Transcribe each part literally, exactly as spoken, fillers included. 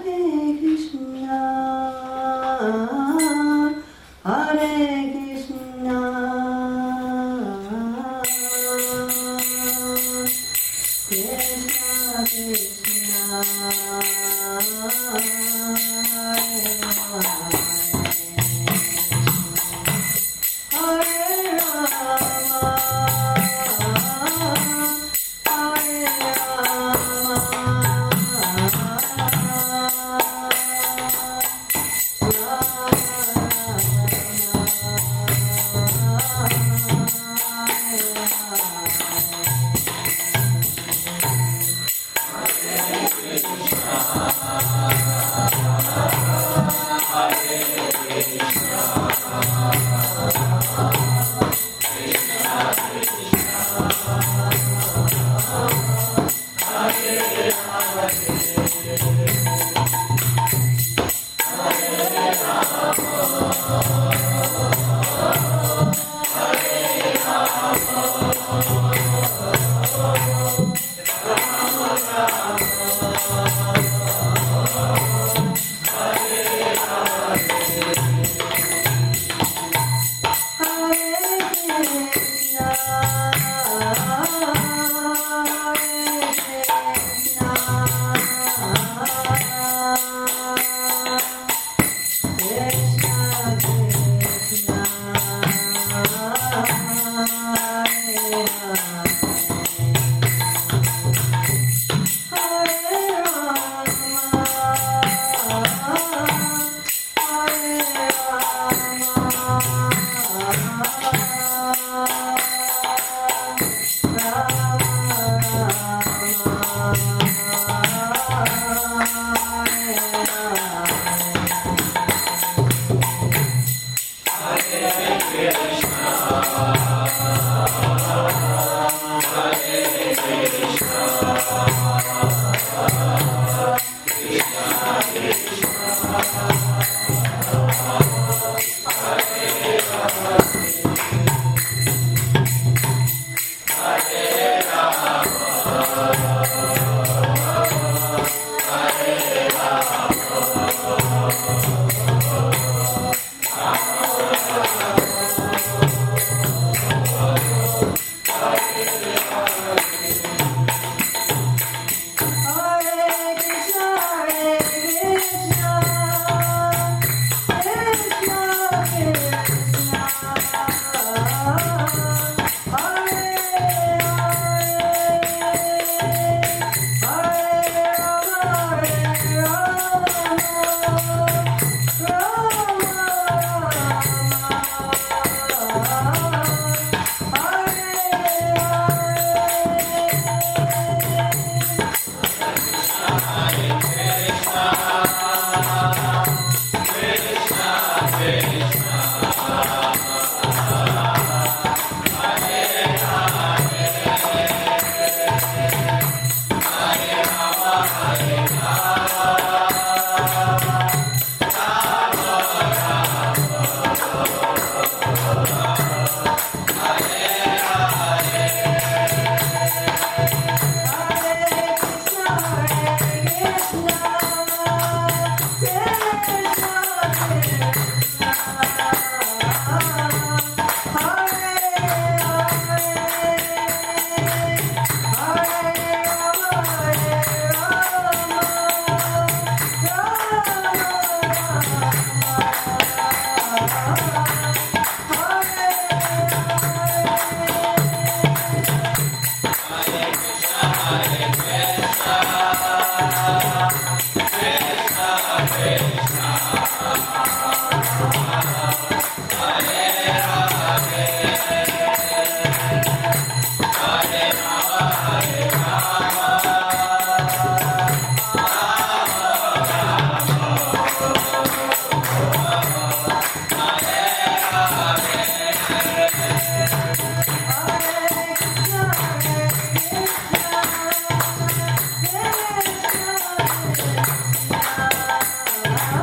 Hare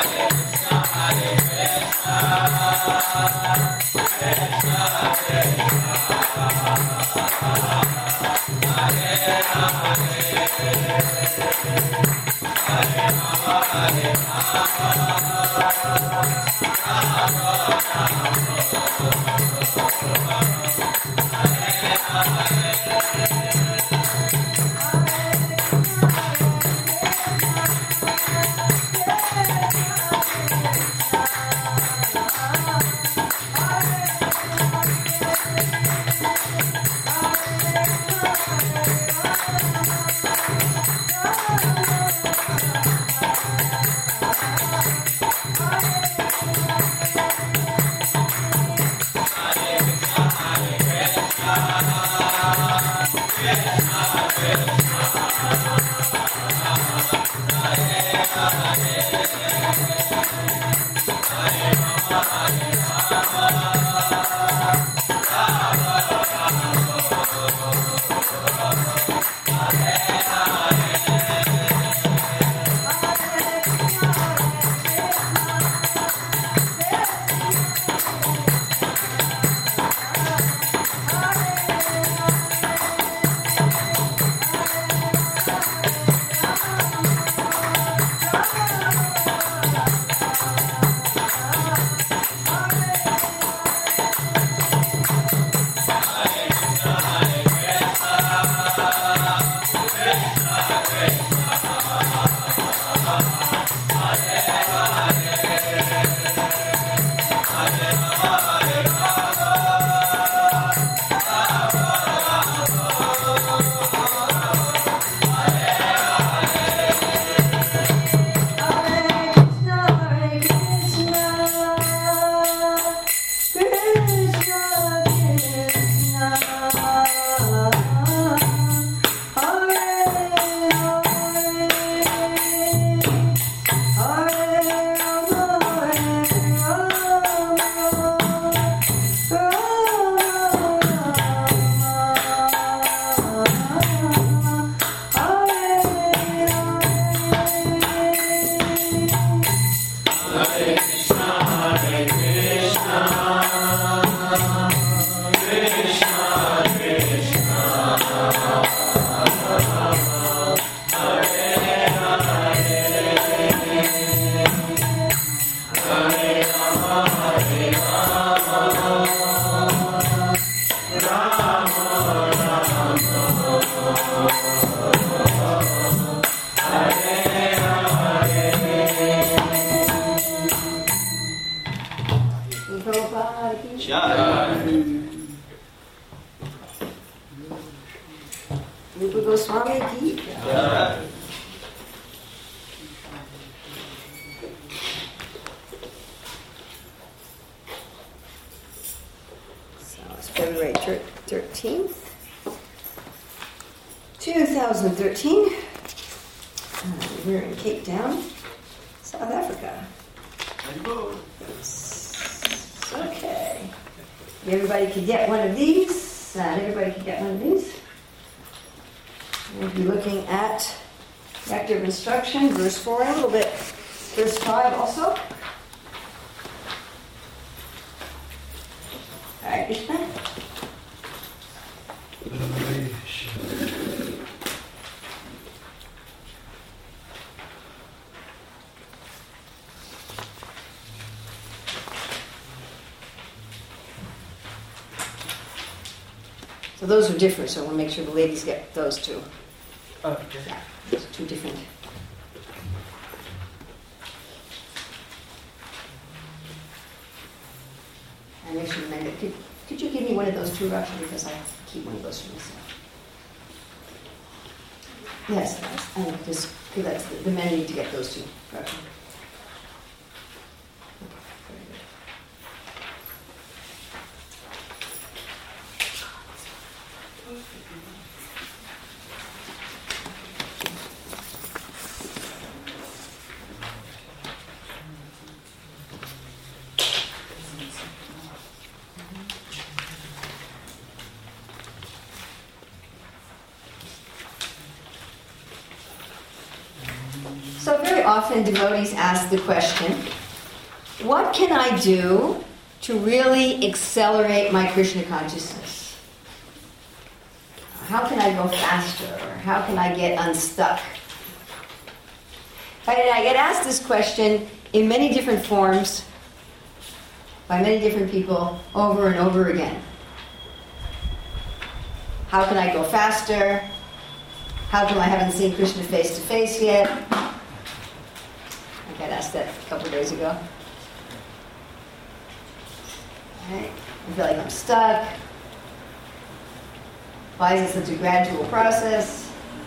Rupa Goswami ki. Yeah. So it's February thirteenth, two thousand thirteen. Uh, we're in Cape Town, South Africa. Okay. Everybody could get one of these. Not everybody could get one of these. We'll be looking at Nectar of Instruction, verse four, a little bit, verse five also. Hare Krishna. So those are different, so we'll make sure the ladies get those two. Oh, okay. Yeah, those are two different. And make sure, Amanda, could, could you give me one of those two, Raksha, because I keep one of those for myself. Yes, and just, because that's the, the men need to get those two, Raksha. often devotees ask the question, what can I do to really accelerate my Krishna consciousness? How can I go faster? Or how can I get unstuck? And I get asked this question in many different forms by many different people over and over again. How can I go faster? How come I haven't seen Krishna face to face yet? I got asked that a couple of days ago. Right. I feel like I'm stuck. Why is it such a gradual process?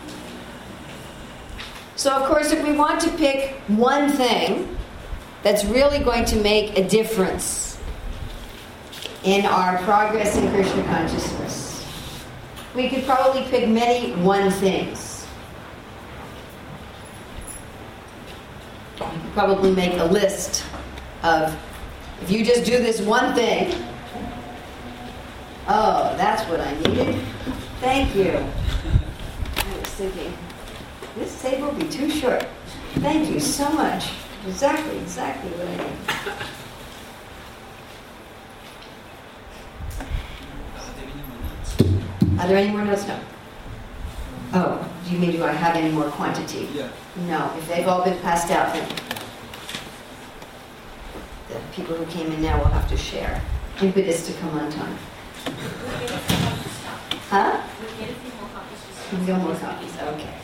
So, of course, if we want to pick one thing that's really going to make a difference in our progress in Krishna consciousness, we could probably pick many one things. You could probably make a list of, if you just do this one thing, oh, that's what I needed. Thank you. I was thinking, this table will be too short. Thank you so much. Exactly, exactly what I need. Are there any more notes? No. Oh, do you mean do I have any more quantity? Yeah. No. If they've all been passed out, then the people who came in now will have to share. Impetus to come on time. Huh? No more copies. Okay.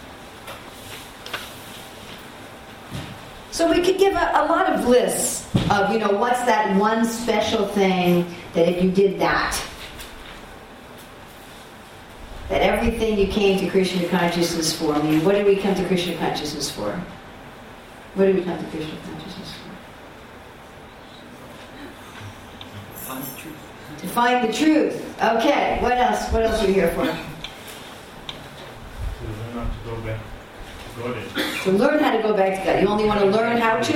So we could give a, a lot of lists of, you know, what's that one special thing that if you did that, that everything you came to Krishna consciousness for. I mean, what did we come to Krishna consciousness for? What did we come to Krishna consciousness for? Find the truth. To find the truth. Okay. What else? What else are we here for? To learn not to go back to God. To learn how to go back to God. You only want to learn how to?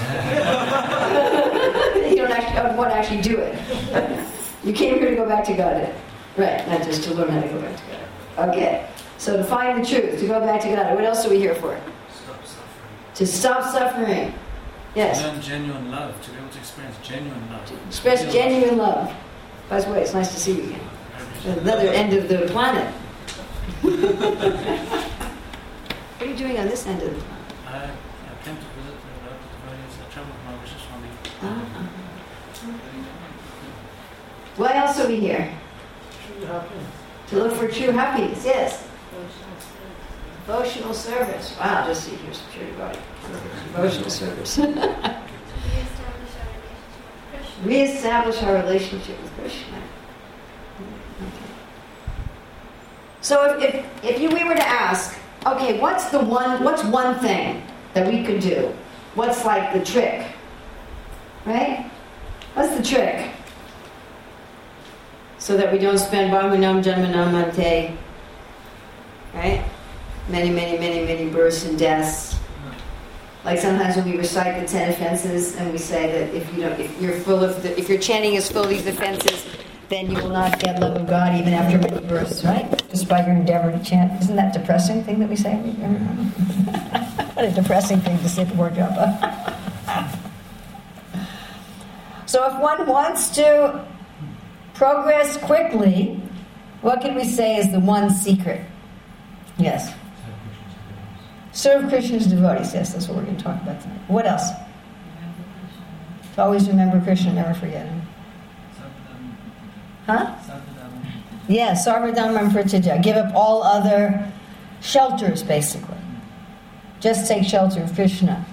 You don't actually want to actually do it. You came here to go back to God. Right, not just to learn how to go back to God. Okay, so to find the truth, to go back to God. What else are we here for? Stop suffering. To stop suffering. Yes. Learn genuine love, to be able to experience genuine love. To express genuine love. By the way, it's nice to see you again. Another end of the planet. What are you doing on this end of the planet? I, I came to visit the local devotees. I traveled with my Vishnu Swami. Uh-huh. What else are we here? True happiness. To look for true happiness, yes. Devotional service. Wow, just see here's pure devotee. Devotional service. Re-establish our relationship with Krishna. Okay. So if, if, if you, we were to ask, okay, what's the one, what's one thing that we could do? What's like the trick? Right? What's the trick? So that we don't spend Bhavanam Janmanam Ante, right? Many, many, many, many births and deaths. Like sometimes when we recite the ten offenses and we say that if you don't, if you're full of, the, if your chanting is full of these offenses, then you will not get love of God even after many births, right? Despite your endeavor to chant. Isn't that a depressing thing that we say? What a depressing thing to say before japa. So if one wants to progress quickly, what can we say is the one secret? Yes. Serve Krishna's devotees. Yes, that's what we're going to talk about tonight. What else? To always remember Krishna, never forget him. Huh? Yes, Sarvadhamam Pratyaja. Give up all other shelters, basically. Just take shelter of Krishna.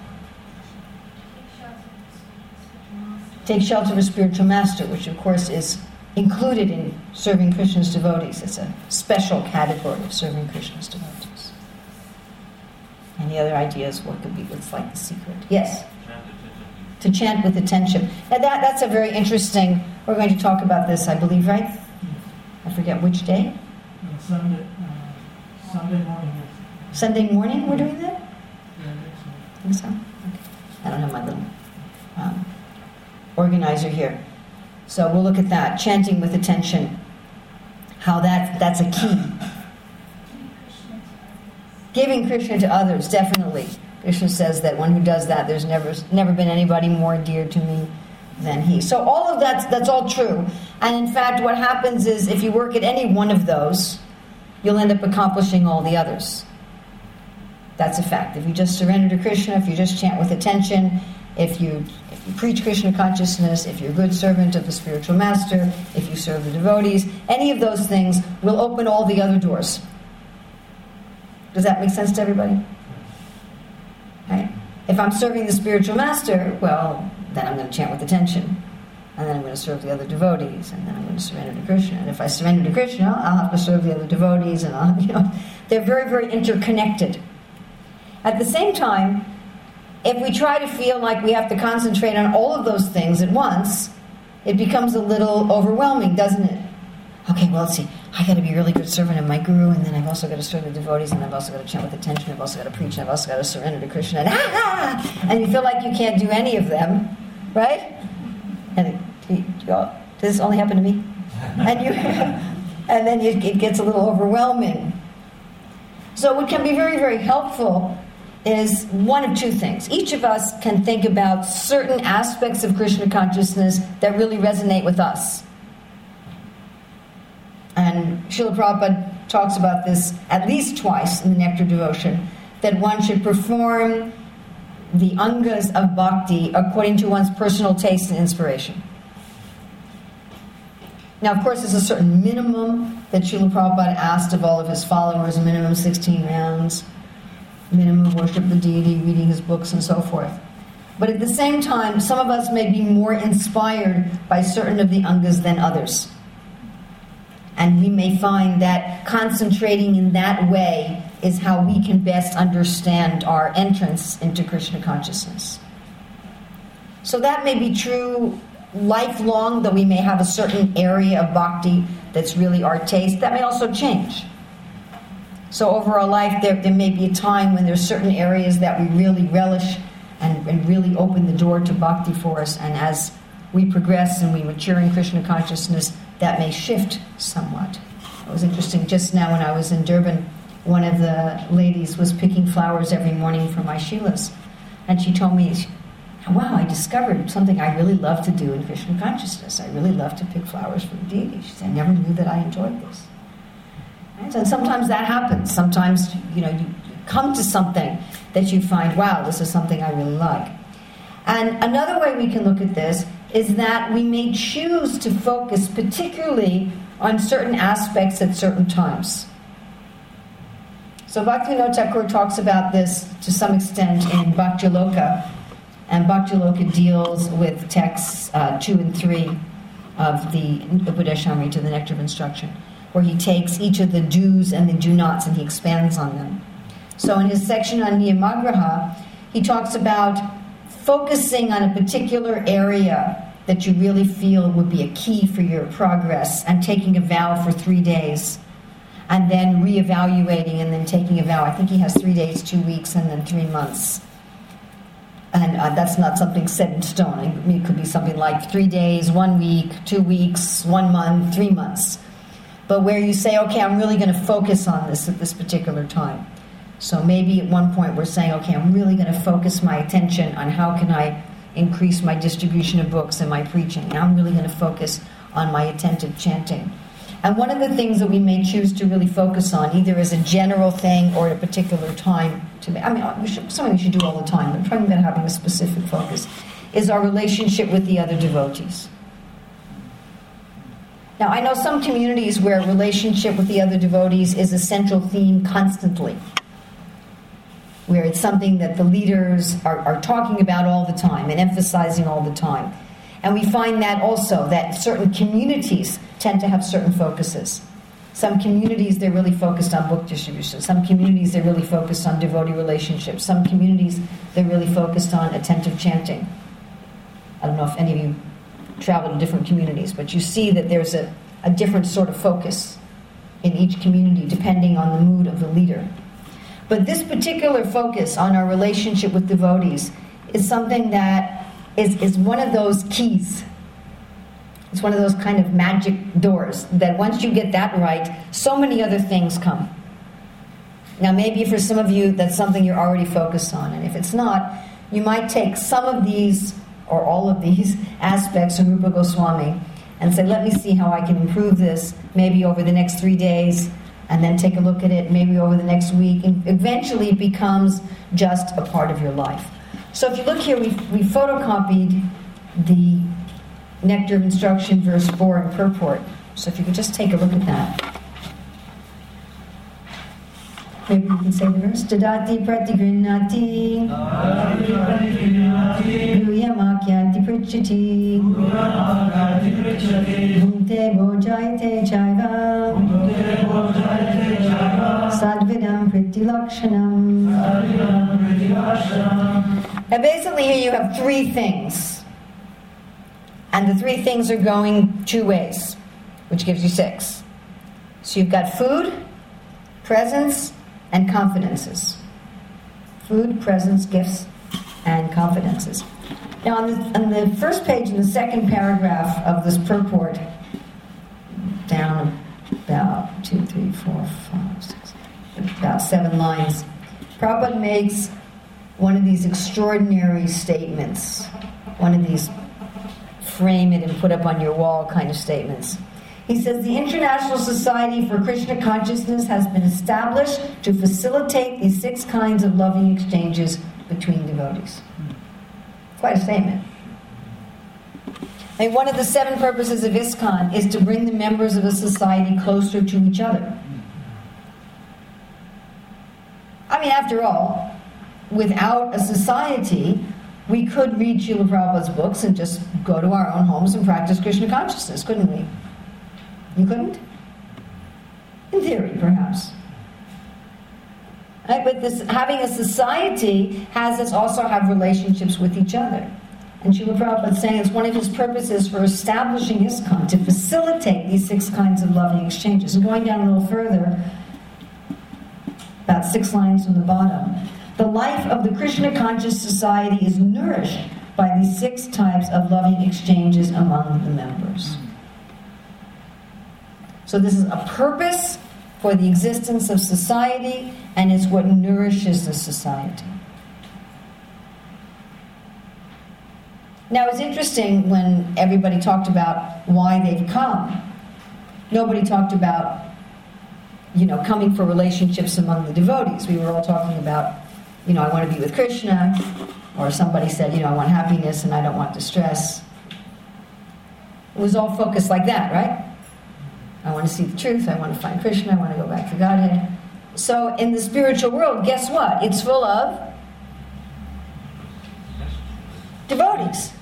Take shelter of a spiritual master, which of course is included in serving Krishna's devotees. It's a special category of serving Krishna's devotees. Any other ideas? What could be? What's like the secret? Yes. To chant with attention. Now that that's a very interesting. We're going to talk about this, I believe, right? I forget which day. Sunday, uh, Sunday morning. Sunday morning. We're doing that. Yeah, I think so. Okay. I don't have my little um, organizer here. So we'll look at that. Chanting with attention. How that that's a key. Giving Krishna to others, definitely. Krishna says that one who does that, there's never never been anybody more dear to me than he. So all of that's that's all true. And in fact, what happens is if you work at any one of those, you'll end up accomplishing all the others. That's a fact. If you just surrender to Krishna, if you just chant with attention, if you, if you preach Krishna consciousness, if you're a good servant of the spiritual master, if you serve the devotees, any of those things will open all the other doors. Does that make sense to everybody? Right? If I'm serving the spiritual master, well, then I'm going to chant with attention. And then I'm going to serve the other devotees, and then I'm going to surrender to Krishna. And if I surrender to Krishna, I'll have to serve the other devotees, and I'll, you know, they're very, very interconnected. At the same time, if we try to feel like we have to concentrate on all of those things at once, it becomes a little overwhelming, doesn't it? Okay, well, let's see. I got to be a really good servant of my guru, and then I've also got to serve the devotees, and I've also got to chant with attention, I've also got to preach, and I've also got to surrender to Krishna, and, ah, and you feel like you can't do any of them, right? And it, it, does this only happen to me? And you, and then it, it gets a little overwhelming. So what can be very, very helpful is one of two things. Each of us can think about certain aspects of Krishna consciousness that really resonate with us. And Srila Prabhupada talks about this at least twice in the Nectar Devotion, that one should perform the angas of bhakti according to one's personal taste and inspiration. Now, of course, there's a certain minimum that Srila Prabhupada asked of all of his followers, a minimum sixteen rounds, minimum worship the deity, reading his books, and so forth. But at the same time, some of us may be more inspired by certain of the angas than others. And we may find that concentrating in that way is how we can best understand our entrance into Krishna consciousness. So that may be true lifelong, though we may have a certain area of bhakti that's really our taste. That may also change. So over our life, there, there may be a time when there's certain areas that we really relish and, and really open the door to bhakti for us. And as we progress and we mature in Krishna consciousness, that may shift somewhat. It was interesting, just now when I was in Durban, one of the ladies was picking flowers every morning for my Shilas. And she told me, wow, I discovered something I really love to do in Krishna consciousness. I really love to pick flowers for the deity. She said, I never knew that I enjoyed this. And sometimes that happens. Sometimes, you know, you come to something that you find, wow, this is something I really like. And another way we can look at this is that we may choose to focus particularly on certain aspects at certain times. So Bhaktivinoda Thakur talks about this to some extent in Bhaktiloka, and Bhaktiloka deals with texts uh, two and three of the Upadeshamrita, the Nectar of Instruction, where he takes each of the do's and the do-nots and he expands on them. So in his section on Niyamagraha, he talks about focusing on a particular area that you really feel would be a key for your progress and taking a vow for three days and then reevaluating and then taking a vow. I think he has three days, two weeks, and then three months. And uh, that's not something set in stone. I mean, it could be something like three days, one week, two weeks, one month, three months. But where you say, okay, I'm really going to focus on this at this particular time. So maybe at one point we're saying, okay, I'm really going to focus my attention on how can I increase my distribution of books and my preaching. And I'm really going to focus on my attentive chanting. And one of the things that we may choose to really focus on, either as a general thing or at a particular time, to I mean, we should, something we should do all the time, but I'm talking about having a specific focus, is our relationship with the other devotees. Now, I know some communities where relationship with the other devotees is a central theme constantly, where it's something that the leaders are, are talking about all the time and emphasizing all the time. And we find that also, that certain communities tend to have certain focuses. Some communities, they're really focused on book distribution. Some communities, they're really focused on devotee relationships. Some communities, they're really focused on attentive chanting. I don't know if any of you travel to different communities, but you see that there's a, a different sort of focus in each community depending on the mood of the leader. But this particular focus on our relationship with devotees is something that is, is one of those keys. It's one of those kind of magic doors that once you get that right, so many other things come. Now, maybe for some of you, that's something you're already focused on. And if it's not, you might take some of these, or all of these, aspects of Rupa Goswami and say, let me see how I can improve this, maybe over the next three days, and then take a look at it, maybe over the next week. And eventually it becomes just a part of your life. So if you look here, we've, we photocopied the Nectar of Instruction, verse four, and purport. So if you could just take a look at that. Maybe you can say the verse. Tadati pratigrinnati Guyamakyanti pritchati Bhunte bojayate chaiva Sadvidam pritilakshanam. Now basically here you have three things. And the three things are going two ways, which gives you six. So you've got food, presents, and confidences. Food, presents, gifts, and confidences. Now on the, on the first page in the second paragraph of this purport, down about two, three, four, five, six, about seven lines, Prabhupada makes one of these extraordinary statements, one of these frame it and put up on your wall kind of statements. He says, the International Society for Krishna Consciousness has been established to facilitate these six kinds of loving exchanges between devotees. Quite a statement. I mean, one of the seven purposes of ISKCON is to bring the members of a society closer to each other. I mean, after all, without a society, we could read Srila Prabhupada's books and just go to our own homes and practice Krishna consciousness, couldn't we? You couldn't? In theory, perhaps. Right? But this, having a society has us also have relationships with each other. And Srila Prabhupada is saying it's one of his purposes for establishing ISKCON, to facilitate these six kinds of loving exchanges. And going down a little further, about six lines from the bottom, the life of the Krishna Conscious Society is nourished by these six types of loving exchanges among the members. So this is a purpose for the existence of society, and it's what nourishes the society. Now it's interesting when everybody talked about why they've come. Nobody talked about, you know, coming for relationships among the devotees. We were all talking about, you know, I want to be with Krishna, or somebody said, you know, I want happiness and I don't want distress. It was all focused like that, right? I want to see the truth, I want to find Krishna, I want to go back to Godhead. So in the spiritual world, guess what? It's full of devotees.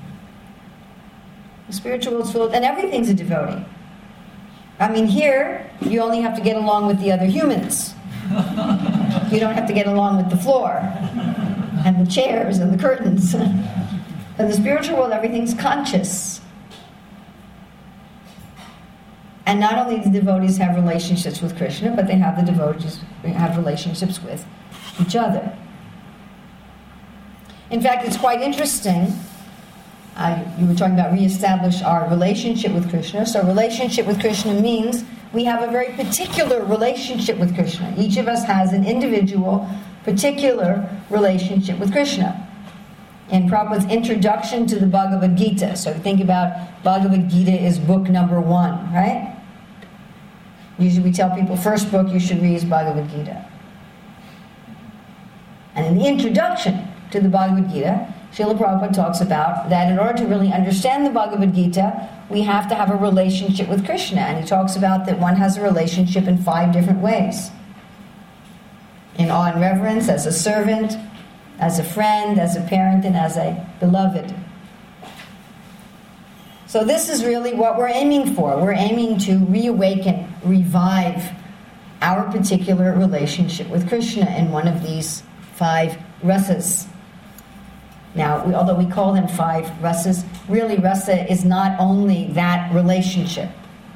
The spiritual world's full of, and everything's a devotee. I mean, here, you only have to get along with the other humans. You don't have to get along with the floor, and the chairs, and the curtains. In the spiritual world, everything's conscious. And not only do devotees have relationships with Krishna, but they have the devotees have relationships with each other. In fact, it's quite interesting. Uh, you were talking about reestablish our relationship with Krishna. So relationship with Krishna means we have a very particular relationship with Krishna. Each of us has an individual, particular relationship with Krishna. In Prabhupada's introduction to the Bhagavad Gita, so think about Bhagavad Gita is book number one, right? Usually we tell people first book you should read is Bhagavad Gita. And in the introduction to the Bhagavad Gita, Srila Prabhupada talks about that in order to really understand the Bhagavad Gita, we have to have a relationship with Krishna. And he talks about that one has a relationship in five different ways. In awe and reverence, as a servant, as a friend, as a parent, and as a beloved. So this is really what we're aiming for. We're aiming to reawaken, revive our particular relationship with Krishna in one of these five rasas. Now, we, although we call them five rasas, really rasa is not only that relationship.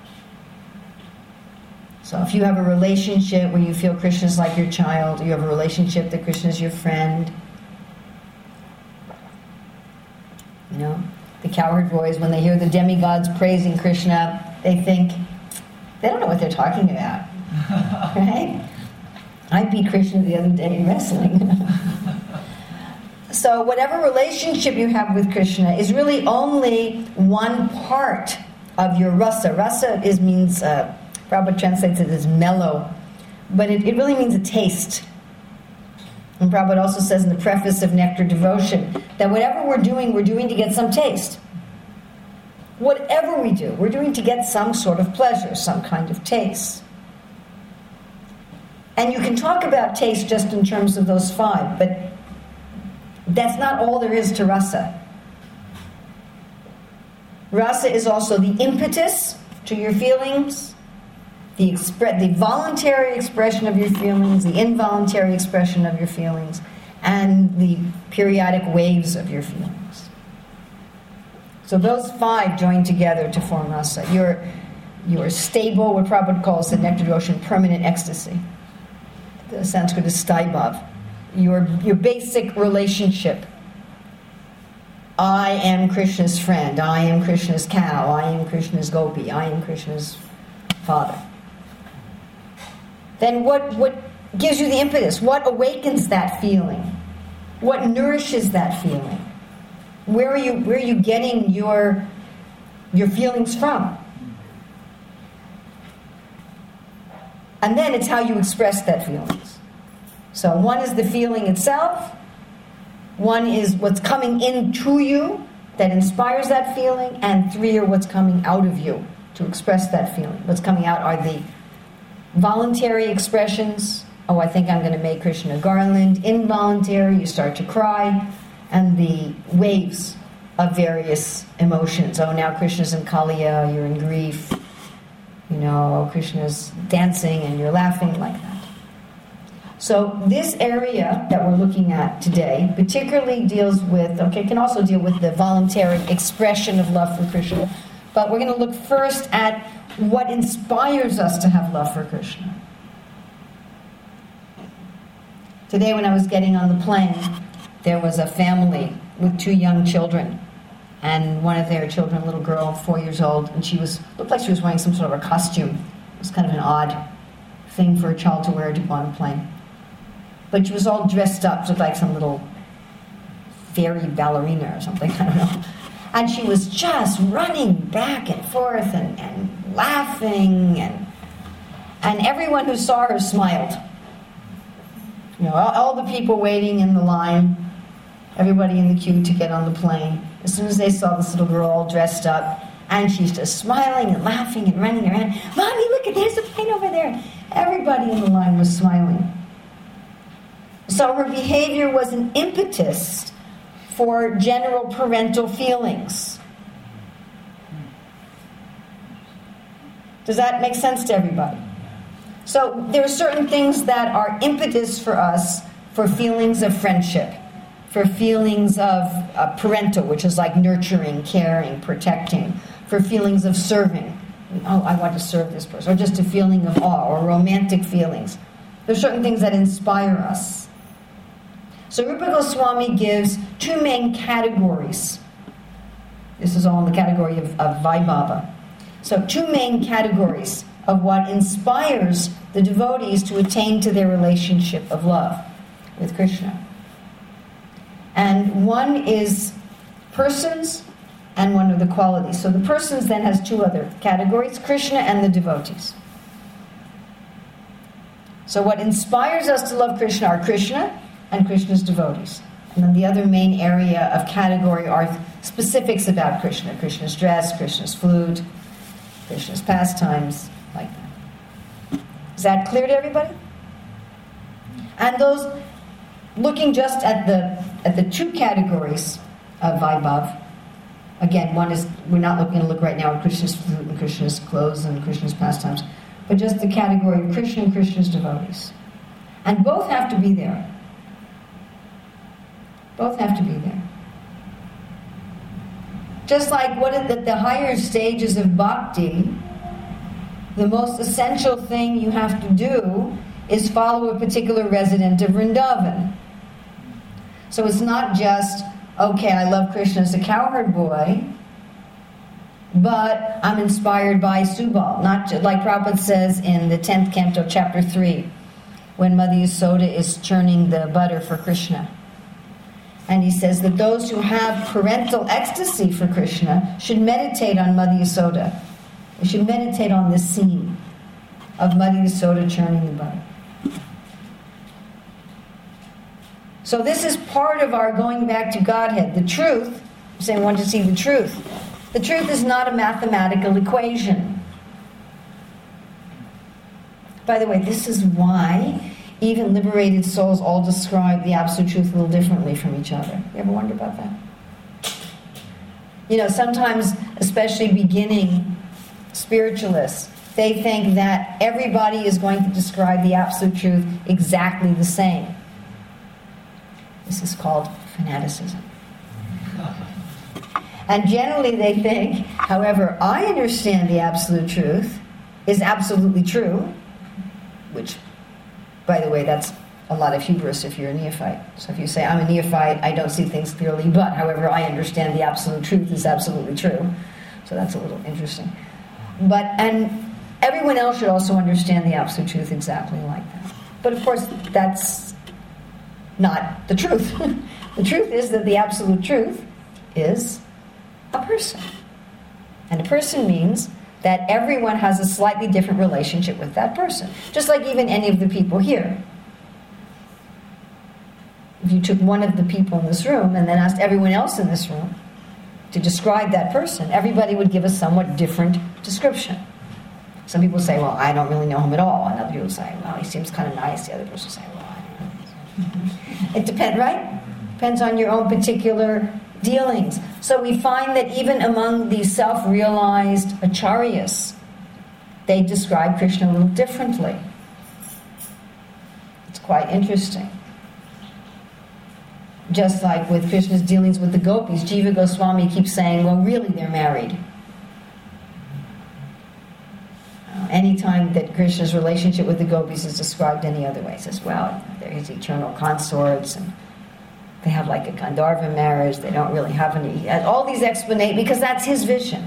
So if you have a relationship where you feel Krishna's like your child, or you have a relationship that Krishna's your friend, you know, the cowherd boys, when they hear the demigods praising Krishna, they think, they don't know what they're talking about. Right? I beat Krishna the other day in wrestling. So whatever relationship you have with Krishna is really only one part of your rasa. Rasa is means, uh, Prabhupada translates it as mellow, but it, it really means a taste. And Prabhupada also says in the preface of Nectar Devotion that whatever we're doing, we're doing to get some taste. Whatever we do, we're doing to get some sort of pleasure, some kind of taste. And you can talk about taste just in terms of those five, but that's not all there is to rasa. Rasa is also the impetus to your feelings, the, expre- the voluntary expression of your feelings, the involuntary expression of your feelings, and the periodic waves of your feelings. So those five join together to form rasa. Your, your stable, what Prabhupada calls the Nectar Devotion, permanent ecstasy. The Sanskrit is staibhav. Your, your basic relationship. I am Krishna's friend. I am Krishna's cow. I am Krishna's gopi. I am Krishna's father. Then what, what gives you the impetus? What awakens that feeling? What nourishes that feeling? Where are you, where are you getting your, your feelings from? And then it's how you express that feelings. So one is the feeling itself. One is what's coming into you that inspires that feeling. And three are what's coming out of you to express that feeling. What's coming out are the voluntary expressions. Oh, I think I'm going to make Krishna a garland. Involuntary, you start to cry. And the waves of various emotions. Oh, now Krishna's in Kaliya, you're in grief. You know, oh, Krishna's dancing and you're laughing, like that. So this area that we're looking at today particularly deals with, okay, can also deal with the voluntary expression of love for Krishna. But we're going to look first at what inspires us to have love for Krishna. Today when I was getting on the plane, there was a family with two young children. And one of their children, a little girl, four years old, and she was looked like she was wearing some sort of a costume. It was kind of an odd thing for a child to wear to go on a plane. But she was all dressed up, looked like some little fairy ballerina or something, I don't know. And she was just running back and forth and, and laughing, and and everyone who saw her smiled. You know, all, all the people waiting in the line, everybody in the queue to get on the plane. As soon as they saw this little girl all dressed up, and she's just smiling and laughing and running around. Mommy, look, at there's a plane over there. Everybody in the line was smiling. So her behavior was an impetus for general parental feelings. Does that make sense to everybody? So there are certain things that are impetus for us for feelings of friendship, for feelings of uh, parental, which is like nurturing, caring, protecting, for feelings of serving. Oh, I want to serve this person. Or just a feeling of awe, or romantic feelings. There are certain things that inspire us. So Rupa Goswami gives two main categories. This is all in the category of, of Vaibhava. So two main categories of what inspires the devotees to attain to their relationship of love with Krishna. And one is persons, and one are the qualities. So the persons then has two other categories, Krishna and the devotees. So what inspires us to love Krishna are Krishna and Krishna's devotees. And then the other main area of category are specifics about Krishna. Krishna's dress, Krishna's flute, Krishna's pastimes, like that. Is that clear to everybody? And those, looking just at the at the two categories of Vaibhav, again, one is, we're not looking to look right now at Krishna's flute and Krishna's clothes and Krishna's pastimes, but just the category of Krishna and Krishna's devotees. And both have to be there. Both have to be there. Just like what at the, the higher stages of bhakti, the most essential thing you have to do is follow a particular resident of Vrindavan. So it's not just, okay, I love Krishna as a cowherd boy, but I'm inspired by Subal. Not just, like Prabhupada says in the tenth canto, chapter three, when Mother Yasoda is churning the butter for Krishna. And he says that those who have parental ecstasy for Krishna should meditate on Mother Yasoda. They should meditate on this scene of Mother Yasoda churning the butter. So this is part of our going back to Godhead. The truth, you say, I want to see the truth. The truth is not a mathematical equation. By the way, this is why even liberated souls all describe the Absolute Truth a little differently from each other. You ever wonder about that? You know, sometimes, especially beginning spiritualists, they think that everybody is going to describe the Absolute Truth exactly the same. This is called fanaticism. And generally they think, however I understand the Absolute Truth is absolutely true, which, by the way, that's a lot of hubris if you're a neophyte. So if you say, I'm a neophyte, I don't see things clearly, but however I understand the Absolute Truth is absolutely true. So that's a little interesting. But, and everyone else should also understand the Absolute Truth exactly like that. But of course, that's not the truth. The truth is that the Absolute Truth is a person. And a person means that everyone has a slightly different relationship with that person. Just like even any of the people here. If you took one of the people in this room and then asked everyone else in this room to describe that person, everybody would give a somewhat different description. Some people say, well, I don't really know him at all. And other people say, well, he seems kind of nice. The other person will say, well, I don't know. It depends, right? Depends on your own particular dealings. So we find that even among the self-realized acharyas, they describe Krishna a little differently. It's quite interesting. Just like with Krishna's dealings with the gopis, Jiva Goswami keeps saying, well, really, they're married. Uh, anytime that Krishna's relationship with the gopis is described any other way, he says, well, they're his eternal consorts, and they have like a Gandharva marriage, they don't really have any... All these explanations, because that's his vision.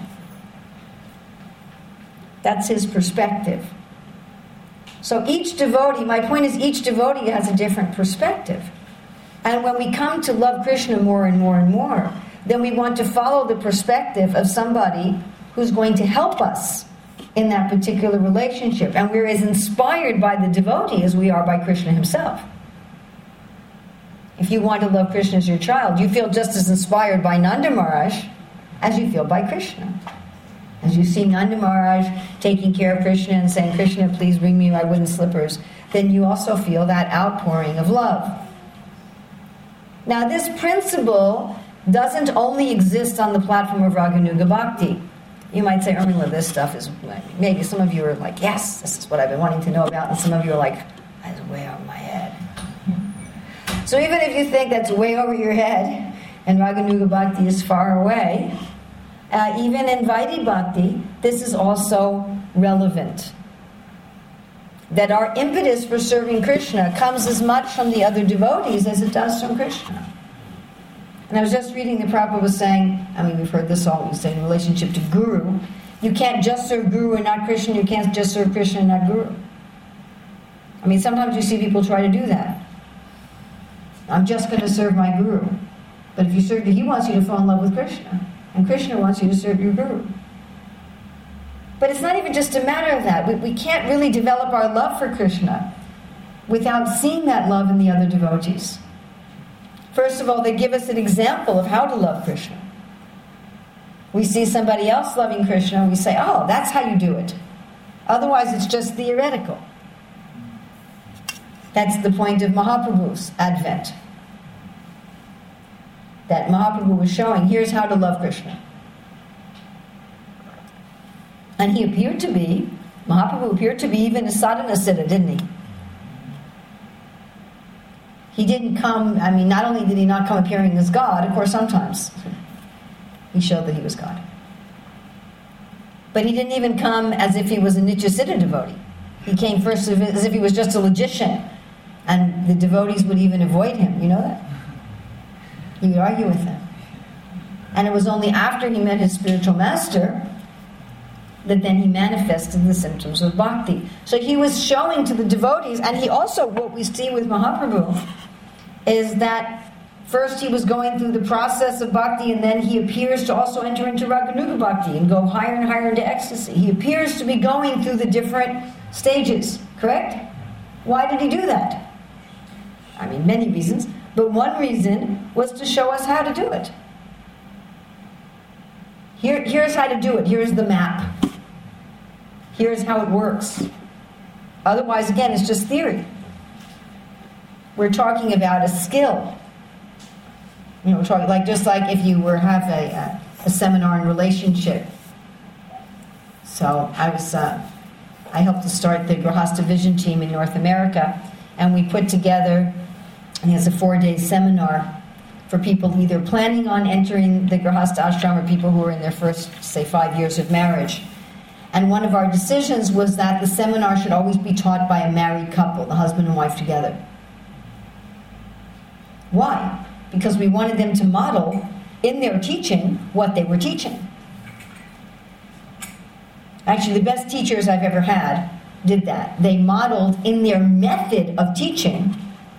That's his perspective. So each devotee, my point is each devotee has a different perspective. And when we come to love Krishna more and more and more, then we want to follow the perspective of somebody who's going to help us in that particular relationship. And we're as inspired by the devotee as we are by Krishna himself. If you want to love Krishna as your child, you feel just as inspired by Nanda Maharaj as you feel by Krishna. As you see Nanda Maharaj taking care of Krishna and saying, Krishna, please bring me my wooden slippers, then you also feel that outpouring of love. Now, this principle doesn't only exist on the platform of Raganuga Bhakti. You might say, Urmila, this stuff is... Maybe some of you are like, yes, this is what I've been wanting to know about. And some of you are like, that's way over my head. So even if you think that's way over your head, and Raganuga Bhakti is far away, uh, even in Vaidhi Bhakti, this is also relevant. That our impetus for serving Krishna comes as much from the other devotees as it does from Krishna. And I was just reading the Prabhupada was saying, I mean, we've heard this all, we say in relationship to Guru, you can't just serve Guru and not Krishna, you can't just serve Krishna and not Guru. I mean, sometimes you see people try to do that. I'm just going to serve my Guru. But if you serve, he wants you to fall in love with Krishna. And Krishna wants you to serve your Guru. But it's not even just a matter of that. We, we can't really develop our love for Krishna without seeing that love in the other devotees. First of all, they give us an example of how to love Krishna. We see somebody else loving Krishna and we say, oh, that's how you do it. Otherwise, it's just theoretical. That's the point of Mahaprabhu's advent. That Mahaprabhu was showing, here's how to love Krishna. And he appeared to be, Mahaprabhu appeared to be even a sadhana siddha, didn't he? He didn't come, I mean, not only did he not come appearing as God, of course sometimes he showed that he was God. But he didn't even come as if he was a Nityasiddha devotee. He came first as if he was just a logician. And the devotees would even avoid him, you know that? He would argue with them. And it was only after he met his spiritual master that then he manifested the symptoms of bhakti. So he was showing to the devotees, and he also, what we see with Mahaprabhu, is that first he was going through the process of bhakti, and then he appears to also enter into Raganuga bhakti and go higher and higher into ecstasy. He appears to be going through the different stages, correct? Why did he do that? I mean, many reasons, but one reason was to show us how to do it. Here, here's how to do it. Here's the map. Here's how it works. Otherwise, again, it's just theory. We're talking about a skill. You know, we're talking like just like if you were have a, a, a seminar in relationship. So I was, uh, I helped to start the Grahasta Vision team in North America, and we put together, and it's a four-day seminar for people either planning on entering the Grahasta ashram or people who are in their first, say, five years of marriage. And one of our decisions was that the seminar should always be taught by a married couple, the husband and wife together. Why? Because we wanted them to model in their teaching what they were teaching. Actually, the best teachers I've ever had did that. They modeled in their method of teaching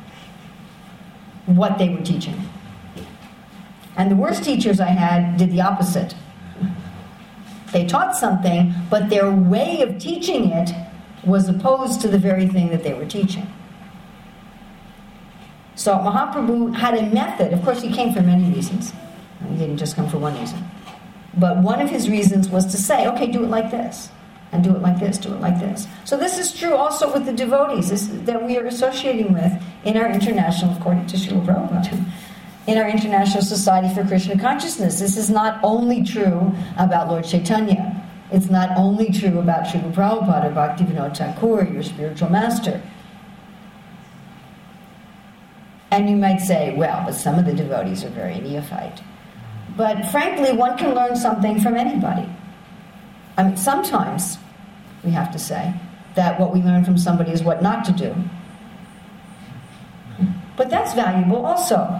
what they were teaching. And the worst teachers I had did the opposite. They taught something, but their way of teaching it was opposed to the very thing that they were teaching. So Mahaprabhu had a method. Of course, he came for many reasons. He didn't just come for one reason. But one of his reasons was to say, okay, do it like this, and do it like this, do it like this. So this is true also with the devotees this, that we are associating with in our international, according to Srila Prabhupada, in our International Society for Krishna Consciousness. This is not only true about Lord Chaitanya. It's not only true about Srila Prabhupada or Bhaktivinoda Thakur, your spiritual master. And you might say, well, but some of the devotees are very neophyte. But frankly, one can learn something from anybody. I mean, sometimes we have to say that what we learn from somebody is what not to do. But that's valuable also.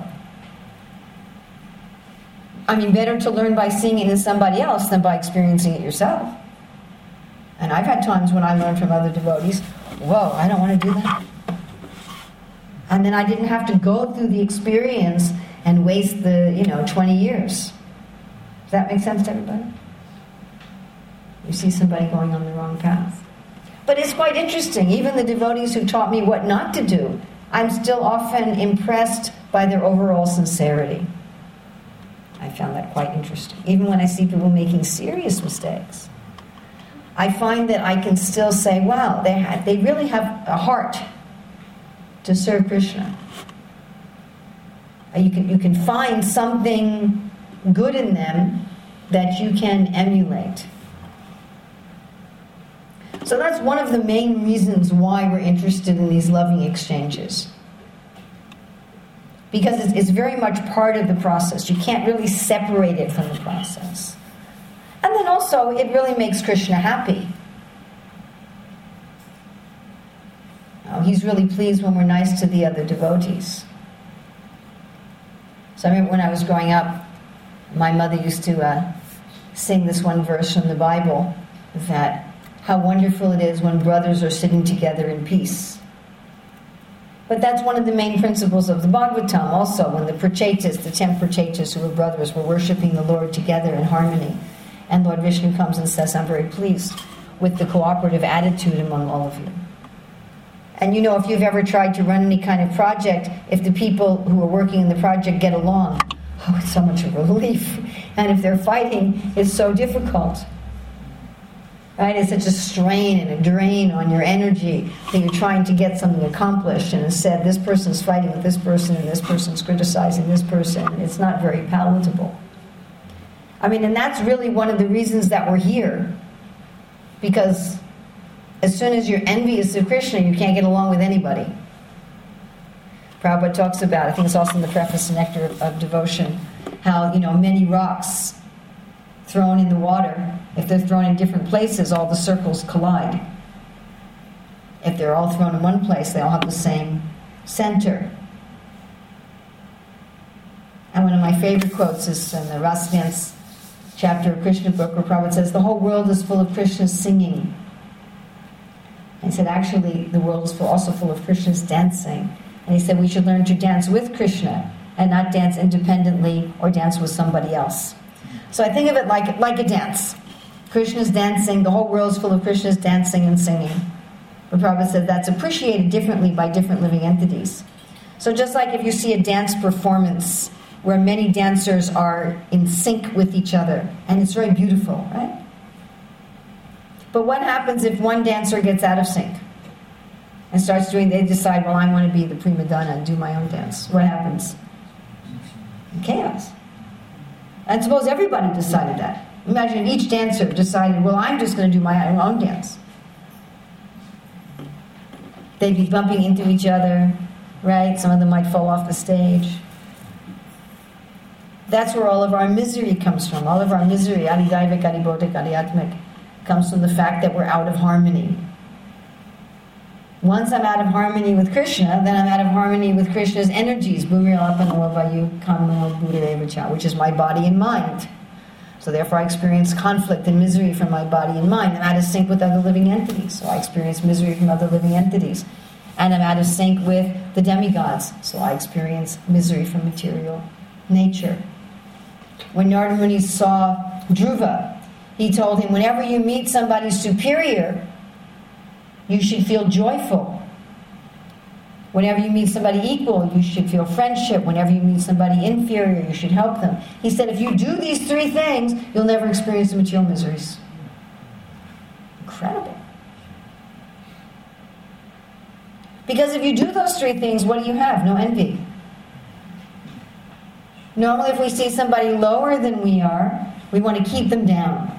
I mean, better to learn by seeing it in somebody else than by experiencing it yourself. And I've had times when I learned from other devotees, whoa, I don't want to do that. And then I didn't have to go through the experience and waste the, you know, twenty years. Does that make sense to everybody? You see somebody going on the wrong path. But it's quite interesting. Even the devotees who taught me what not to do, I'm still often impressed by their overall sincerity. I found that quite interesting. Even when I see people making serious mistakes, I find that I can still say, wow, they, had, they really have a heart to serve Krishna. You can, you can find something good in them that you can emulate. So that's one of the main reasons why we're interested in these loving exchanges. Because it's, it's very much part of the process. You can't really separate it from the process. And then also, it really makes Krishna happy. Oh, he's really pleased when we're nice to the other devotees. So I remember when I was growing up, my mother used to uh, sing this one verse from the Bible, that how wonderful it is when brothers are sitting together in peace. But that's one of the main principles of the Bhagavatam also, when the Prachetas, the ten Prachetas who were brothers, were worshipping the Lord together in harmony. And Lord Vishnu comes and says, I'm very pleased with the cooperative attitude among all of you. And you know, if you've ever tried to run any kind of project, if the people who are working in the project get along, oh, it's so much of a relief. And if they're fighting, it's so difficult. Right? It's such a strain and a drain on your energy that you're trying to get something accomplished. And instead, this person's fighting with this person and this person's criticizing this person. It's not very palatable. I mean, and that's really one of the reasons that we're here. Because as soon as you're envious of Krishna, you can't get along with anybody. Prabhupada talks about, I think it's also in the preface to Nectar of Devotion, how, you know, many rocks thrown in the water, if they're thrown in different places, all the circles collide. If they're all thrown in one place, they all have the same center. And one of my favorite quotes is in the Rasdance chapter of Krishna book where Prabhupada says the whole world is full of Krishna's singing. And he said actually the world is full, also full of Krishna's dancing. And he said we should learn to dance with Krishna and not dance independently or dance with somebody else. So I think of it like, like a dance. Krishna's dancing, the whole world is full of Krishna's dancing and singing. But Prabhupada said that's appreciated differently by different living entities. So just like if you see a dance performance where many dancers are in sync with each other, and it's very beautiful, right? But what happens if one dancer gets out of sync and starts doing, they decide, well, I want to be the prima donna and do my own dance. What happens? Chaos. And suppose everybody decided that. Imagine if each dancer decided, well, I'm just going to do my own dance. They'd be bumping into each other, right? Some of them might fall off the stage. That's where all of our misery comes from. All of our misery, adidaivik, adibodhik, adiatmik, comes from the fact that we're out of harmony. Once I'm out of harmony with Krishna, then I'm out of harmony with Krishna's energies, which is my body and mind. So therefore I experience conflict and misery from my body and mind. I'm out of sync with other living entities, so I experience misery from other living entities. And I'm out of sync with the demigods, so I experience misery from material nature. When Narada Muni saw Dhruva, he told him, whenever you meet somebody superior, you should feel joyful. Whenever you meet somebody equal, you should feel friendship. Whenever you meet somebody inferior, you should help them. He said, if you do these three things, you'll never experience the material miseries. Incredible. Because if you do those three things, what do you have? No envy. Normally, if we see somebody lower than we are, we want to keep them down.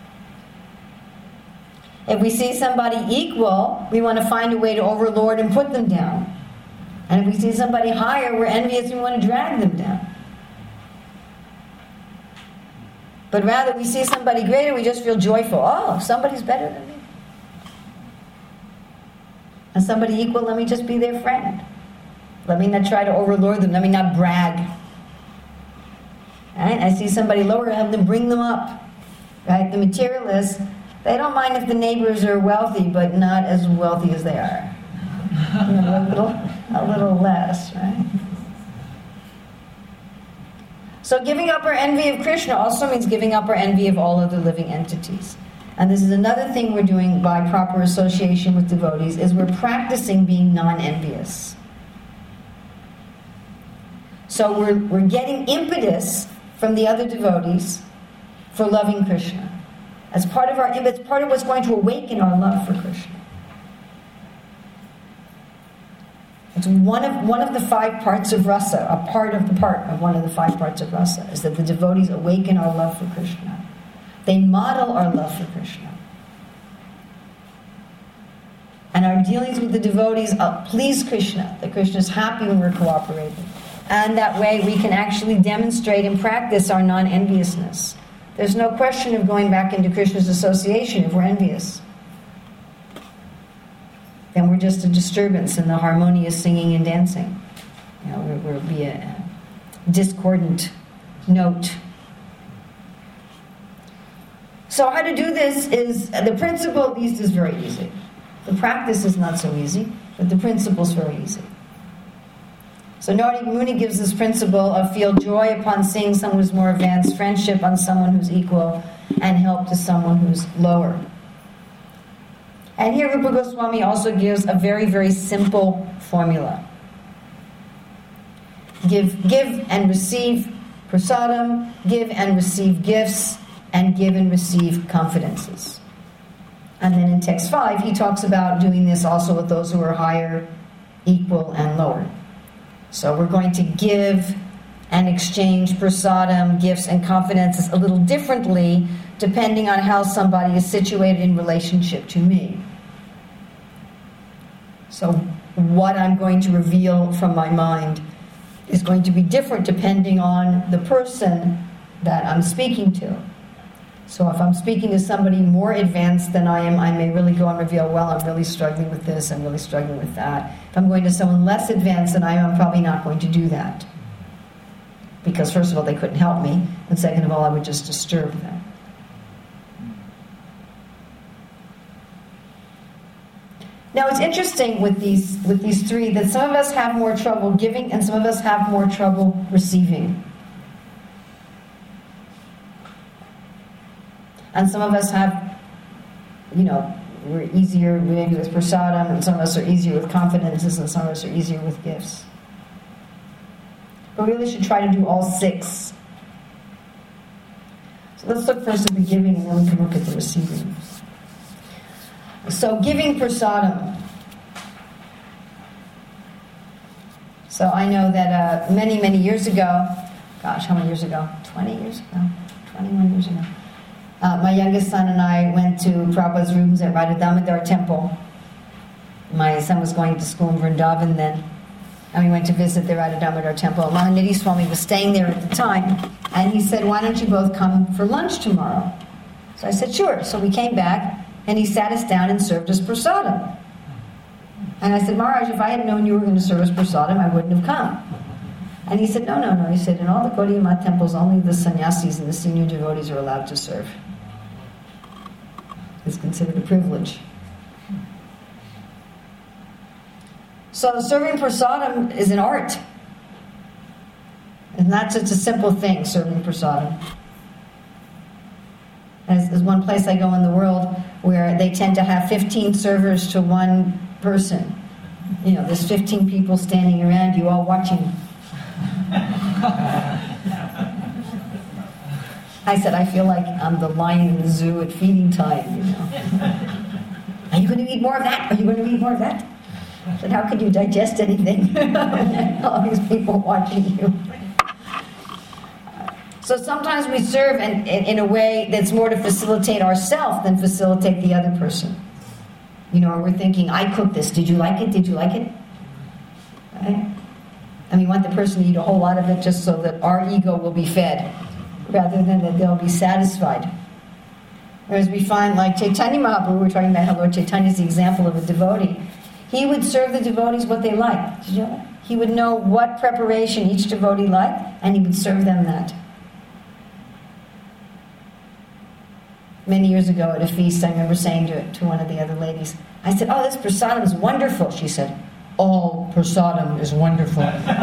If we see somebody equal, we want to find a way to overlord and put them down. And if we see somebody higher, we're envious and we want to drag them down. But rather, we see somebody greater, we just feel joyful. Oh, somebody's better than me. And somebody equal, let me just be their friend. Let me not try to overlord them. Let me not brag. Right? I see somebody lower, I have them bring them up. Right? The materialists, they don't mind if the neighbors are wealthy, but not as wealthy as they are. You know, a little, a little less, right? So giving up our envy of Krishna also means giving up our envy of all other living entities. And this is another thing we're doing by proper association with devotees, is we're practicing being non-envious. So we're, we're getting impetus from the other devotees for loving Krishna. As part of our, it's part of what's going to awaken our love for Krishna. It's one of one of the five parts of rasa, a part of the part of one of the five parts of rasa, is that the devotees awaken our love for Krishna. They model our love for Krishna. And our dealings with the devotees uh, please Krishna, that Krishna is happy when we're cooperating. And that way we can actually demonstrate and practice our non-enviousness. There's no question of going back into Krishna's association if we're envious. Then we're just a disturbance in the harmonious singing and dancing. You know, we'll be a discordant note. So how to do this is, the principle at least is very easy. The practice is not so easy, but the principle is very easy. So Narada Muni gives this principle of feel joy upon seeing someone who's more advanced, friendship on someone who's equal, and help to someone who's lower. And here Rupa Goswami also gives a very, very simple formula. Give, give and receive prasadam, give and receive gifts, and give and receive confidences. And then in text five, he talks about doing this also with those who are higher, equal, and lower. So we're going to give and exchange prasadam, gifts, and confidences a little differently depending on how somebody is situated in relationship to me. So what I'm going to reveal from my mind is going to be different depending on the person that I'm speaking to. So if I'm speaking to somebody more advanced than I am, I may really go and reveal, well, I'm really struggling with this, I'm really struggling with that. If I'm going to someone less advanced than I am, I'm probably not going to do that. Because first of all, they couldn't help me, and second of all, I would just disturb them. Now it's interesting with these with these three that some of us have more trouble giving and some of us have more trouble receiving. And some of us have, you know, we're easier maybe with prasadam, and some of us are easier with confidences, and some of us are easier with gifts. But we really should try to do all six. So let's look first at the giving, and then we can look at the receiving. So giving prasadam. So I know that uh, many, many years ago, gosh, how many years ago? twenty years ago? twenty-one years ago. Uh, my youngest son and I went to Prabhupada's rooms at Radha Damodar Temple. My son was going to school in Vrindavan then. And we went to visit the Radha Damodar Temple. Mahanidhi Swami was staying there at the time. And he said, why don't you both come for lunch tomorrow? So I said, sure. So we came back, and he sat us down and served us prasadam. And I said, Maharaj, if I had known you were going to serve us prasadam, I wouldn't have come. And he said, no, no, no. He said, in all the Gaudiya Math temples, only the sannyasis and the senior devotees are allowed to serve. It's considered a privilege. So serving prasadam is an art. It's not such a simple thing, serving prasadam. There's, there's one place I go in the world where they tend to have fifteen servers to one person. You know, there's fifteen people standing around you all watching. I said, I feel like I'm the lion in the zoo at feeding time, you know. Are you going to eat more of that? Are you going to eat more of that? I said, how could you digest anything? All these people watching you. So sometimes we serve in, in, in a way that's more to facilitate ourselves than facilitate the other person. You know, or we're thinking, I cooked this. Did you like it? Did you like it? Right? And we want the person to eat a whole lot of it just so that our ego will be fed, rather than that they'll be satisfied. Whereas we find, like Chaitanya Mahaprabhu, we were talking about how Lord Chaitanya is the example of a devotee. He would serve the devotees what they liked. Did you know that? He would know what preparation each devotee liked, and he would serve them that. Many years ago at a feast, I remember saying to, to one of the other ladies, I said, oh, this prasadam is wonderful. She said, all prasadam is wonderful.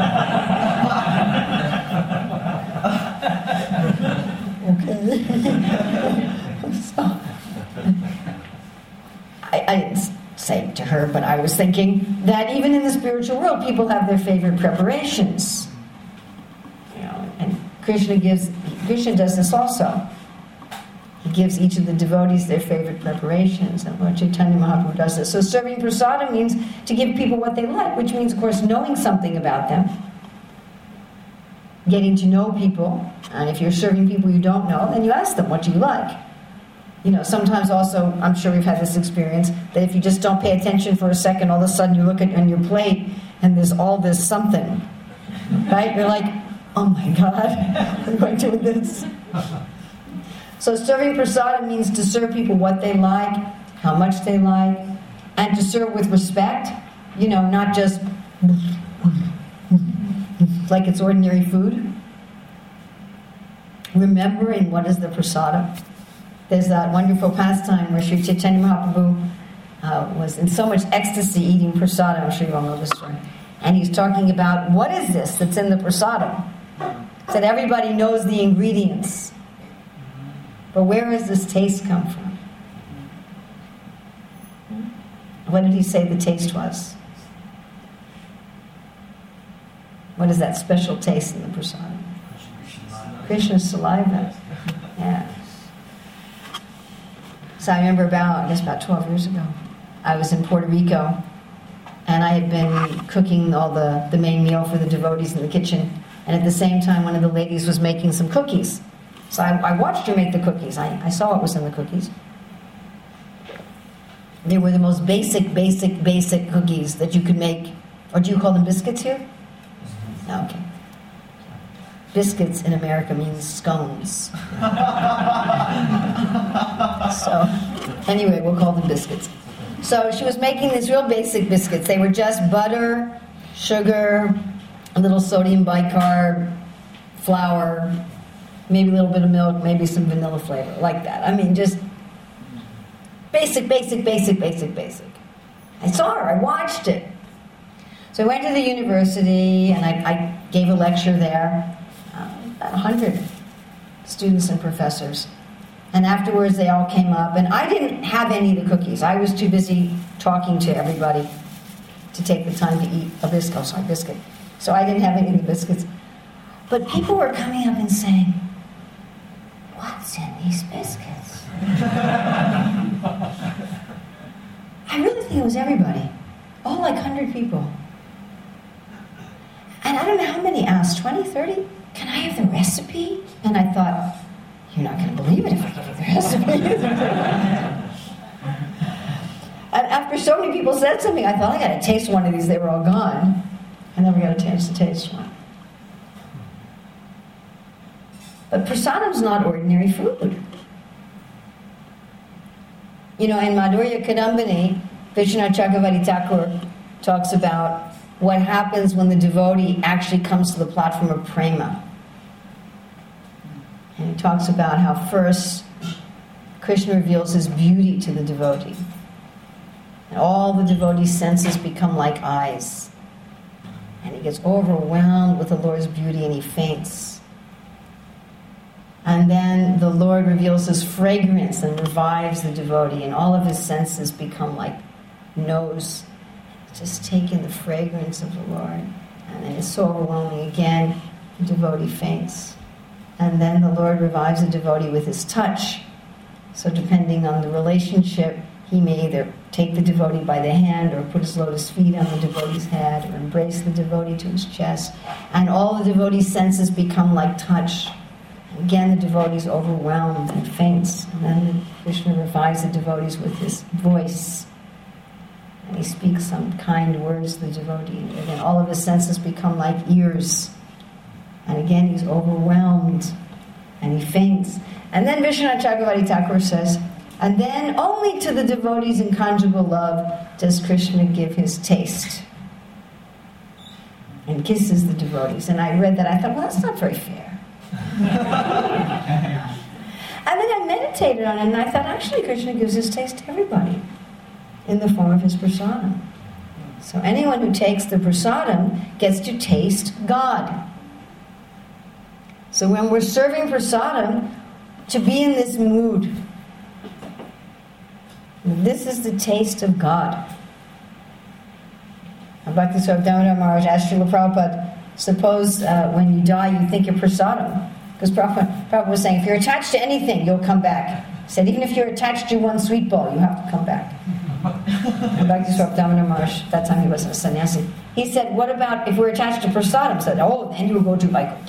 Okay. So, I, I didn't say it to her, but I was thinking that even in the spiritual world, people have their favorite preparations. You know, and Krishna gives, Krishna does this also. He gives each of the devotees their favorite preparations, and Lord Chaitanya Mahaprabhu does this. So serving prasadam means to give people what they like, which means, of course, knowing something about them, getting to know people, and if you're serving people you don't know, then you ask them, what do you like? You know, sometimes also, I'm sure we've had this experience, that if you just don't pay attention for a second, all of a sudden you look at on your plate, and there's all this something, right? You're like, oh my God, what am I doing this? So serving prasadam means to serve people what they like, how much they like, and to serve with respect, you know, not just like it's ordinary food. Remembering what is the prasadam. There's that wonderful pastime where Sri Chaitanya Mahaprabhu uh, was in so much ecstasy eating prasadam. I'm sure you all know this story. And he's talking about, what is this that's in the prasadam? He said everybody knows the ingredients. But where does this taste come from? What did he say the taste was? What is that special taste in the prasadam? Krishna's saliva. Yeah. So I remember about, I guess about twelve years ago, I was in Puerto Rico, and I had been cooking all the, the main meal for the devotees in the kitchen, and at the same time one of the ladies was making some cookies. So I, I watched her make the cookies. I, I saw what was in the cookies. They were the most basic, basic, basic cookies that you could make. Or do you call them biscuits here? No, okay. Biscuits in America means scones. So, anyway, we'll call them biscuits. So she was making these real basic biscuits. They were just butter, sugar, a little sodium bicarb, flour, maybe a little bit of milk, maybe some vanilla flavor, like that. I mean, just basic, basic, basic, basic, basic. I saw her, I watched it. So I went to the university and I, I gave a lecture there, um, about one hundred students and professors. And afterwards they all came up, and I didn't have any of the cookies. I was too busy talking to everybody to take the time to eat a biscuit. Oh, sorry, biscuit. So I didn't have any of the biscuits. But people were coming up and saying, "What's in these biscuits?" I really think it was everybody. All like one hundred people. And I don't know how many asked, twenty, thirty? Can I have the recipe? And I thought, you're not going to believe it if I give you the recipe. And after so many people said something, I thought, I got to taste one of these. They were all gone. I never got a chance to taste one. But prasadam's not ordinary food. You know, in Madhurya Kadambini, Vishwanath Chakravarti Thakur talks about what happens when the devotee actually comes to the platform of prema. And he talks about how first Krishna reveals his beauty to the devotee. And all the devotee's senses become like eyes. And he gets overwhelmed with the Lord's beauty and he faints. And then the Lord reveals his fragrance and revives the devotee, and all of his senses become like nose, just taking the fragrance of the Lord. And then it's so overwhelming again, the devotee faints. And then the Lord revives the devotee with his touch. So depending on the relationship, he may either take the devotee by the hand or put his lotus feet on the devotee's head or embrace the devotee to his chest. And all the devotee's senses become like touch. Again, the devotee is overwhelmed and faints. And then Krishna revives the devotees with his voice. And he speaks some kind words to the devotee. And again, all of his senses become like ears. And again, he's overwhelmed. And he faints. And then Vishwanath Chakravarti Thakur says, and then only to the devotees in conjugal love does Krishna give his taste. And kisses the devotees. And I read that, I thought, well, that's not very fair. And then I meditated on it, and I thought, actually, Krishna gives his taste to everybody in the form of his prasadam. So anyone who takes the prasadam gets to taste God. So when we're serving prasadam, to be in this mood, this is the taste of God. Bhakti Swami Damodar Maharaj asked Srila Prabhupada, suppose uh, when you die you think you're prasadam. Because Prabhupada, Prabhupada was saying, if you're attached to anything, you'll come back. He said, even if you're attached to one sweet ball, you have to come back. And Bhakti Swami Damodar Maharaj, that time he wasn't a sannyasi, he said, what about if we're attached to prasadam? He said, oh, then you'll go to Vaikuntha.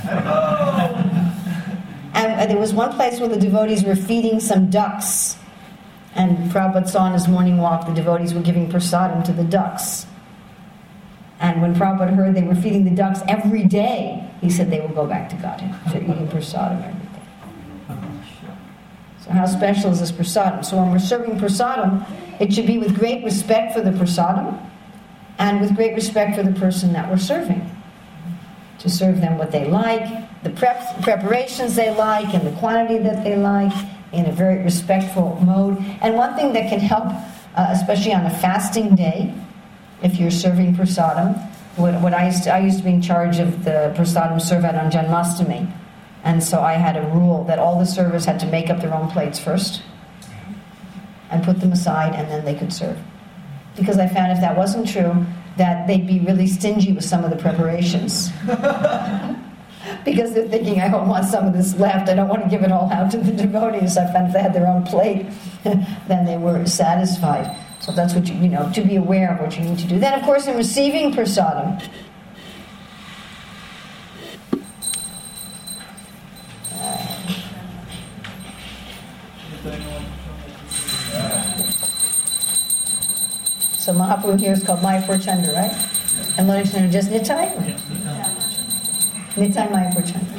And uh, there was one place where the devotees were feeding some ducks. And Prabhupada saw on his morning walk the devotees were giving prasadam to the ducks. And when Prabhupada heard they were feeding the ducks every day, he said they will go back to Godhead. They're eating prasadam every day. So how special is this prasadam? So when we're serving prasadam, it should be with great respect for the prasadam and with great respect for the person that we're serving. To serve them what they like, the prep, preparations they like, and the quantity that they like, in a very respectful mode. And one thing that can help, uh, especially on a fasting day, if you're serving prasadam, what, what I used to, I used to be in charge of the prasadam servat on Janmashtami, and so I had a rule that all the servers had to make up their own plates first, and put them aside, and then they could serve. Because I found if that wasn't true, that they'd be really stingy with some of the preparations. Because they're thinking, I don't want some of this left, I don't want to give it all out to the devotees. I found if they had their own plate, then they were satisfied. So that's what you, you know, to be aware of what you need to do. Then, of course, in receiving prasadam, so Mahaprabhu here is called Mayapur Chandra, right? Yeah. And Lord Chandra just Nitai? Yeah. Nitai Mayapur Chandra.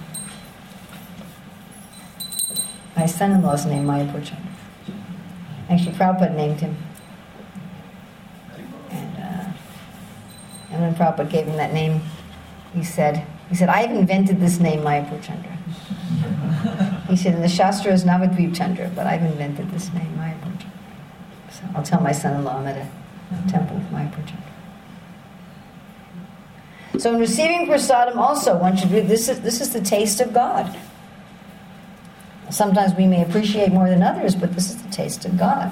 My son-in-law is named Mayapur Chandra. Actually, Prabhupada named him. And, uh, and when Prabhupada gave him that name, he said, He said, I have invented this name, Mayapur Chandra. He said, in the Shastra is Navadvip Chandra, but I've invented this name, Mayapur Chandra. So I'll tell my son-in-law I'm at a temple of Mayapur Chandra. So in receiving prasadam also, one should read, this is, this is the taste of God. Sometimes we may appreciate more than others, but this is the taste of God.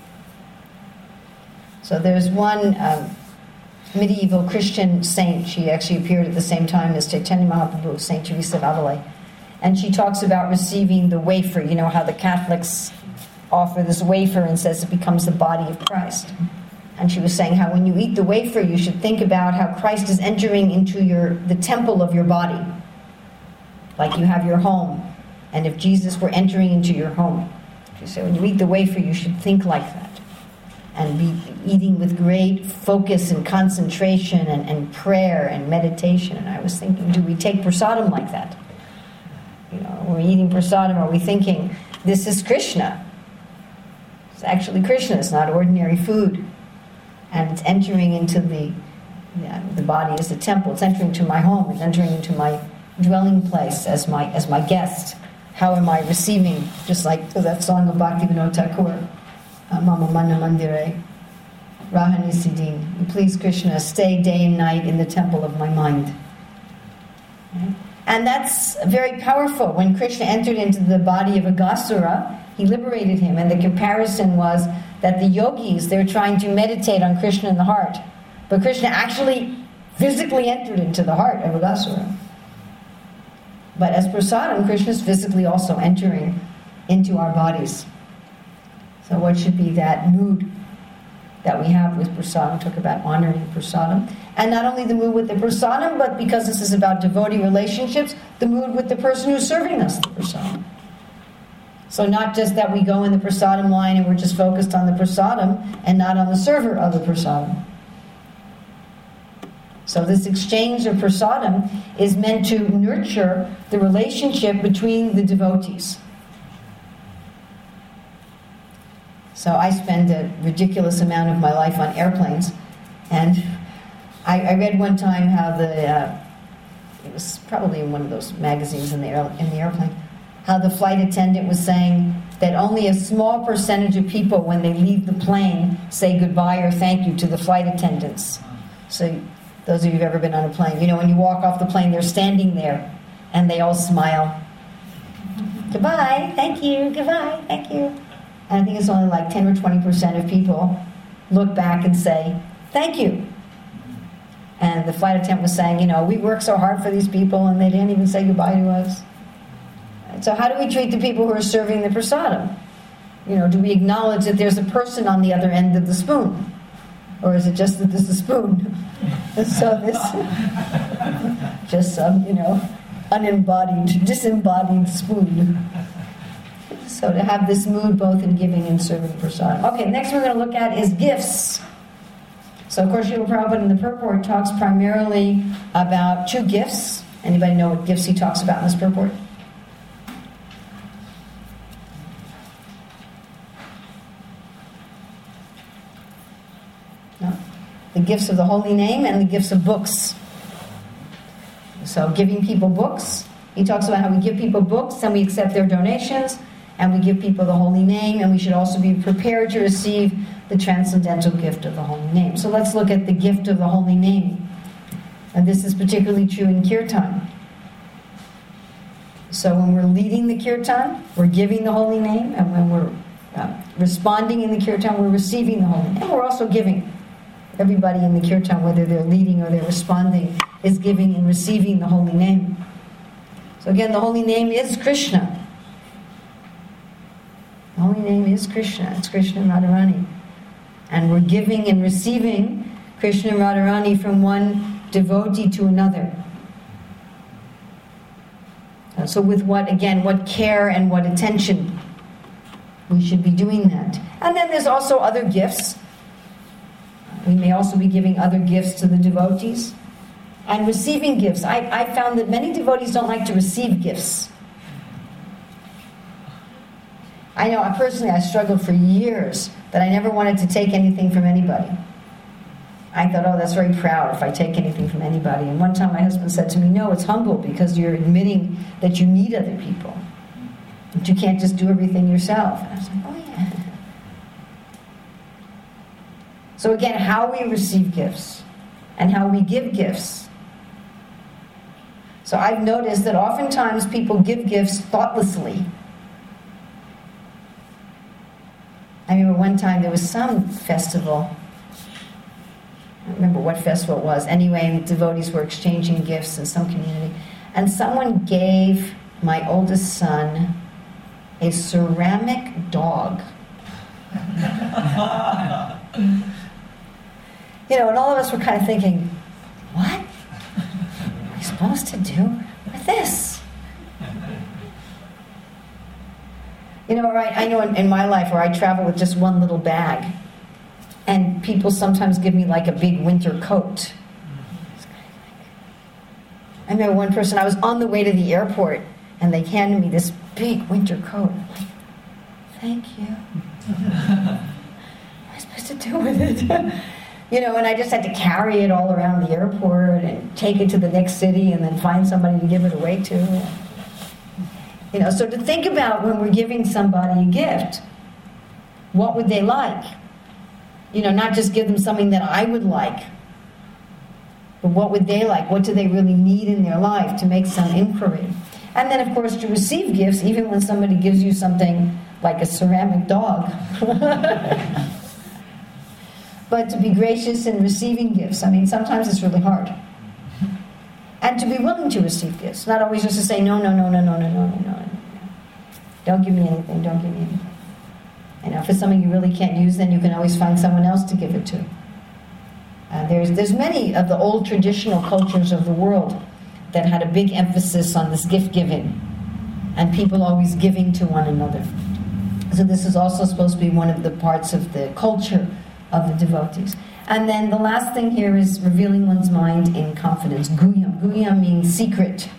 So there's one um, medieval Christian saint. She actually appeared at the same time as Chaitanya Mahaprabhu, Saint Teresa of Avila. And she talks about receiving the wafer. You know how the Catholics offer this wafer and says it becomes the body of Christ. And she was saying how when you eat the wafer, you should think about how Christ is entering into your the temple of your body. Like you have your home. And if Jesus were entering into your home. She said when you eat the wafer, you should think like that. And be eating with great focus and concentration and, and prayer and meditation. And I was thinking, do we take prasadam like that? You know, when we're eating prasadam, are we thinking, this is Krishna? It's actually Krishna. It's not ordinary food. And it's entering into the, yeah, the body as a temple. It's entering into my home. It's entering into my dwelling place as my as my guest. How am I receiving? Just like that song of Bhaktivinoda Thakur. Mama Manna Mandire, Rahani Siddhin. You please Krishna, stay day and night in the temple of my mind. Okay? And that's very powerful. When Krishna entered into the body of Aghasura, he liberated him. And the comparison was that the yogis, they're trying to meditate on Krishna in the heart. But Krishna actually physically entered into the heart of Aghasura. But as prasadam, Krishna is physically also entering into our bodies. So what should be that mood that we have with prasadam? Talk about honoring prasadam. And not only the mood with the prasadam, but because this is about devotee relationships, the mood with the person who's serving us the prasadam. So not just that we go in the prasadam line and we're just focused on the prasadam and not on the server of the prasadam. So this exchange of prasadam is meant to nurture the relationship between the devotees. So I spend a ridiculous amount of my life on airplanes, and I, I read one time how the uh, it was probably in one of those magazines in the air, in the airplane, how the flight attendant was saying that only a small percentage of people, when they leave the plane, say goodbye or thank you to the flight attendants. So those of you who've ever been on a plane, you know when you walk off the plane, they're standing there, and they all smile. Goodbye, thank you, goodbye, thank you. And I think it's only like ten or twenty percent of people look back and say, thank you. And the flight attendant was saying, you know, we work so hard for these people and they didn't even say goodbye to us. And so how do we treat the people who are serving the prasadam? You know, do we acknowledge that there's a person on the other end of the spoon? Or is it just that there's a spoon? So this, just some, you know, unembodied, disembodied spoon. So to have this mood both in giving and serving prasadam. Okay, next we're going to look at is gifts. So of course, Srila Prabhupada in the purport talks primarily about two gifts. Anybody know what gifts he talks about in this purport? No? The gifts of the holy name and the gifts of books. So giving people books. He talks about how we give people books and we accept their donations. And we give people the holy name, and we should also be prepared to receive the transcendental gift of the holy name. So let's look at the gift of the holy name. And this is particularly true in kirtan. So when we're leading the kirtan, we're giving the holy name, and when we're uh, responding in the kirtan, we're receiving the holy name. And we're also giving. Everybody in the kirtan, whether they're leading or they're responding, is giving and receiving the holy name. So again, the holy name is Krishna. The holy name is Krishna. It's Krishna Radharani. And we're giving and receiving Krishna Radharani from one devotee to another. And so with what, again, what care and what attention we should be doing that. And then there's also other gifts. We may also be giving other gifts to the devotees. And receiving gifts. I, I found that many devotees don't like to receive gifts. I know, personally, I struggled for years that I never wanted to take anything from anybody. I thought, oh, that's very proud if I take anything from anybody. And one time my husband said to me, no, it's humble because you're admitting that you need other people. That you can't just do everything yourself. And I was like, oh, yeah. So again, how we receive gifts and how we give gifts. So I've noticed that oftentimes people give gifts thoughtlessly. I remember one time there was some festival. I don't remember what festival it was. Anyway, devotees were exchanging gifts in some community. And someone gave my oldest son a ceramic dog. You know, and all of us were kind of thinking, what are we supposed to do with this? You know, right? I know in, in my life where I travel with just one little bag, and people sometimes give me like a big winter coat. I remember one person, I was on the way to the airport, and they handed me this big winter coat. I'm like, thank you. What am I supposed to do with it? You know, and I just had to carry it all around the airport and take it to the next city and then find somebody to give it away to. You know, so to think about when we're giving somebody a gift, what would they like? You know, not just give them something that I would like, but what would they like? What do they really need in their life, to make some inquiry? And then, of course, to receive gifts, even when somebody gives you something like a ceramic dog. But to be gracious in receiving gifts. I mean, sometimes it's really hard. And to be willing to receive gifts. Not always just to say, no, no, no, no, no, no, no, no, no. Don't give me anything, don't give me anything. And if it's something you really can't use, then you can always find someone else to give it to. Uh, there's, there's many of the old traditional cultures of the world that had a big emphasis on this gift giving. And people always giving to one another. So this is also supposed to be one of the parts of the culture of the devotees. And then the last thing here is revealing one's mind in confidence. Guyam. Guyam means secret.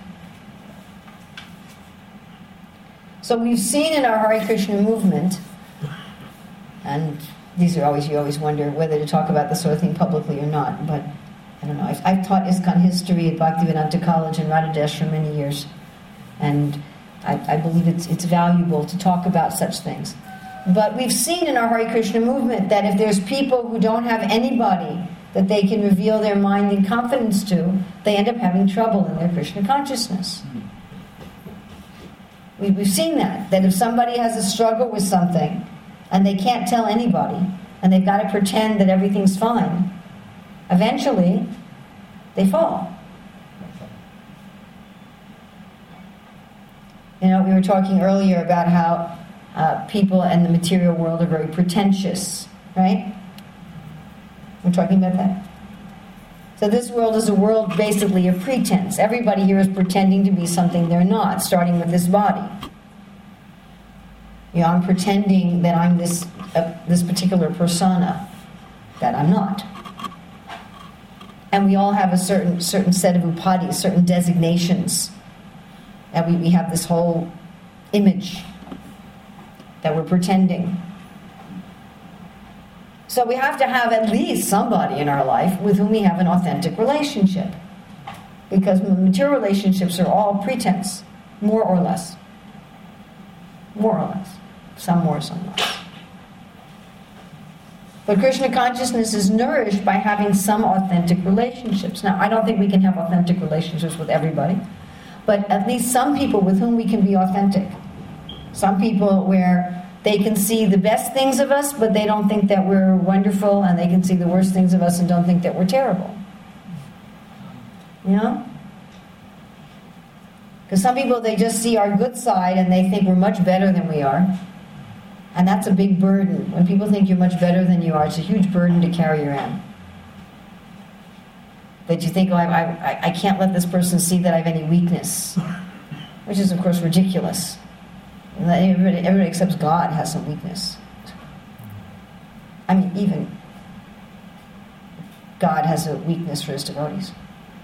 So we've seen in our Hare Krishna movement, and these are always, you always wonder whether to talk about this sort of thing publicly or not, but I don't know. I've, I've taught ISKCON history at Bhaktivedanta College in Radhadesh for many years, and I, I believe it's, it's valuable to talk about such things. But we've seen in our Hare Krishna movement that if there's people who don't have anybody that they can reveal their mind in confidence to, they end up having trouble in their Krishna consciousness. We, we've seen that, that if somebody has a struggle with something and they can't tell anybody and they've got to pretend that everything's fine, eventually they fall. You know, we were talking earlier about how Uh, people and the material world are very pretentious, right? We're talking about that. So this world is a world basically of pretense. Everybody here is pretending to be something they're not, starting with this body. You know, I'm pretending that I'm this uh, this particular persona that I'm not. And we all have a certain certain set of upadhis, certain designations. And we, we have this whole image that we're pretending. So we have to have at least somebody in our life with whom we have an authentic relationship. Because material relationships are all pretense, more or less. More or less. Some more, some less. But Krishna consciousness is nourished by having some authentic relationships. Now, I don't think we can have authentic relationships with everybody, but at least some people with whom we can be authentic. Some people where they can see the best things of us, but they don't think that we're wonderful, and they can see the worst things of us and don't think that we're terrible. You know? Because some people, they just see our good side and they think we're much better than we are. And that's a big burden. When people think you're much better than you are, it's a huge burden to carry around. That you think, oh, I, I, I can't let this person see that I have any weakness. Which is, of course, ridiculous. Everybody, everybody except God has some weakness. I mean, even God has a weakness for his devotees.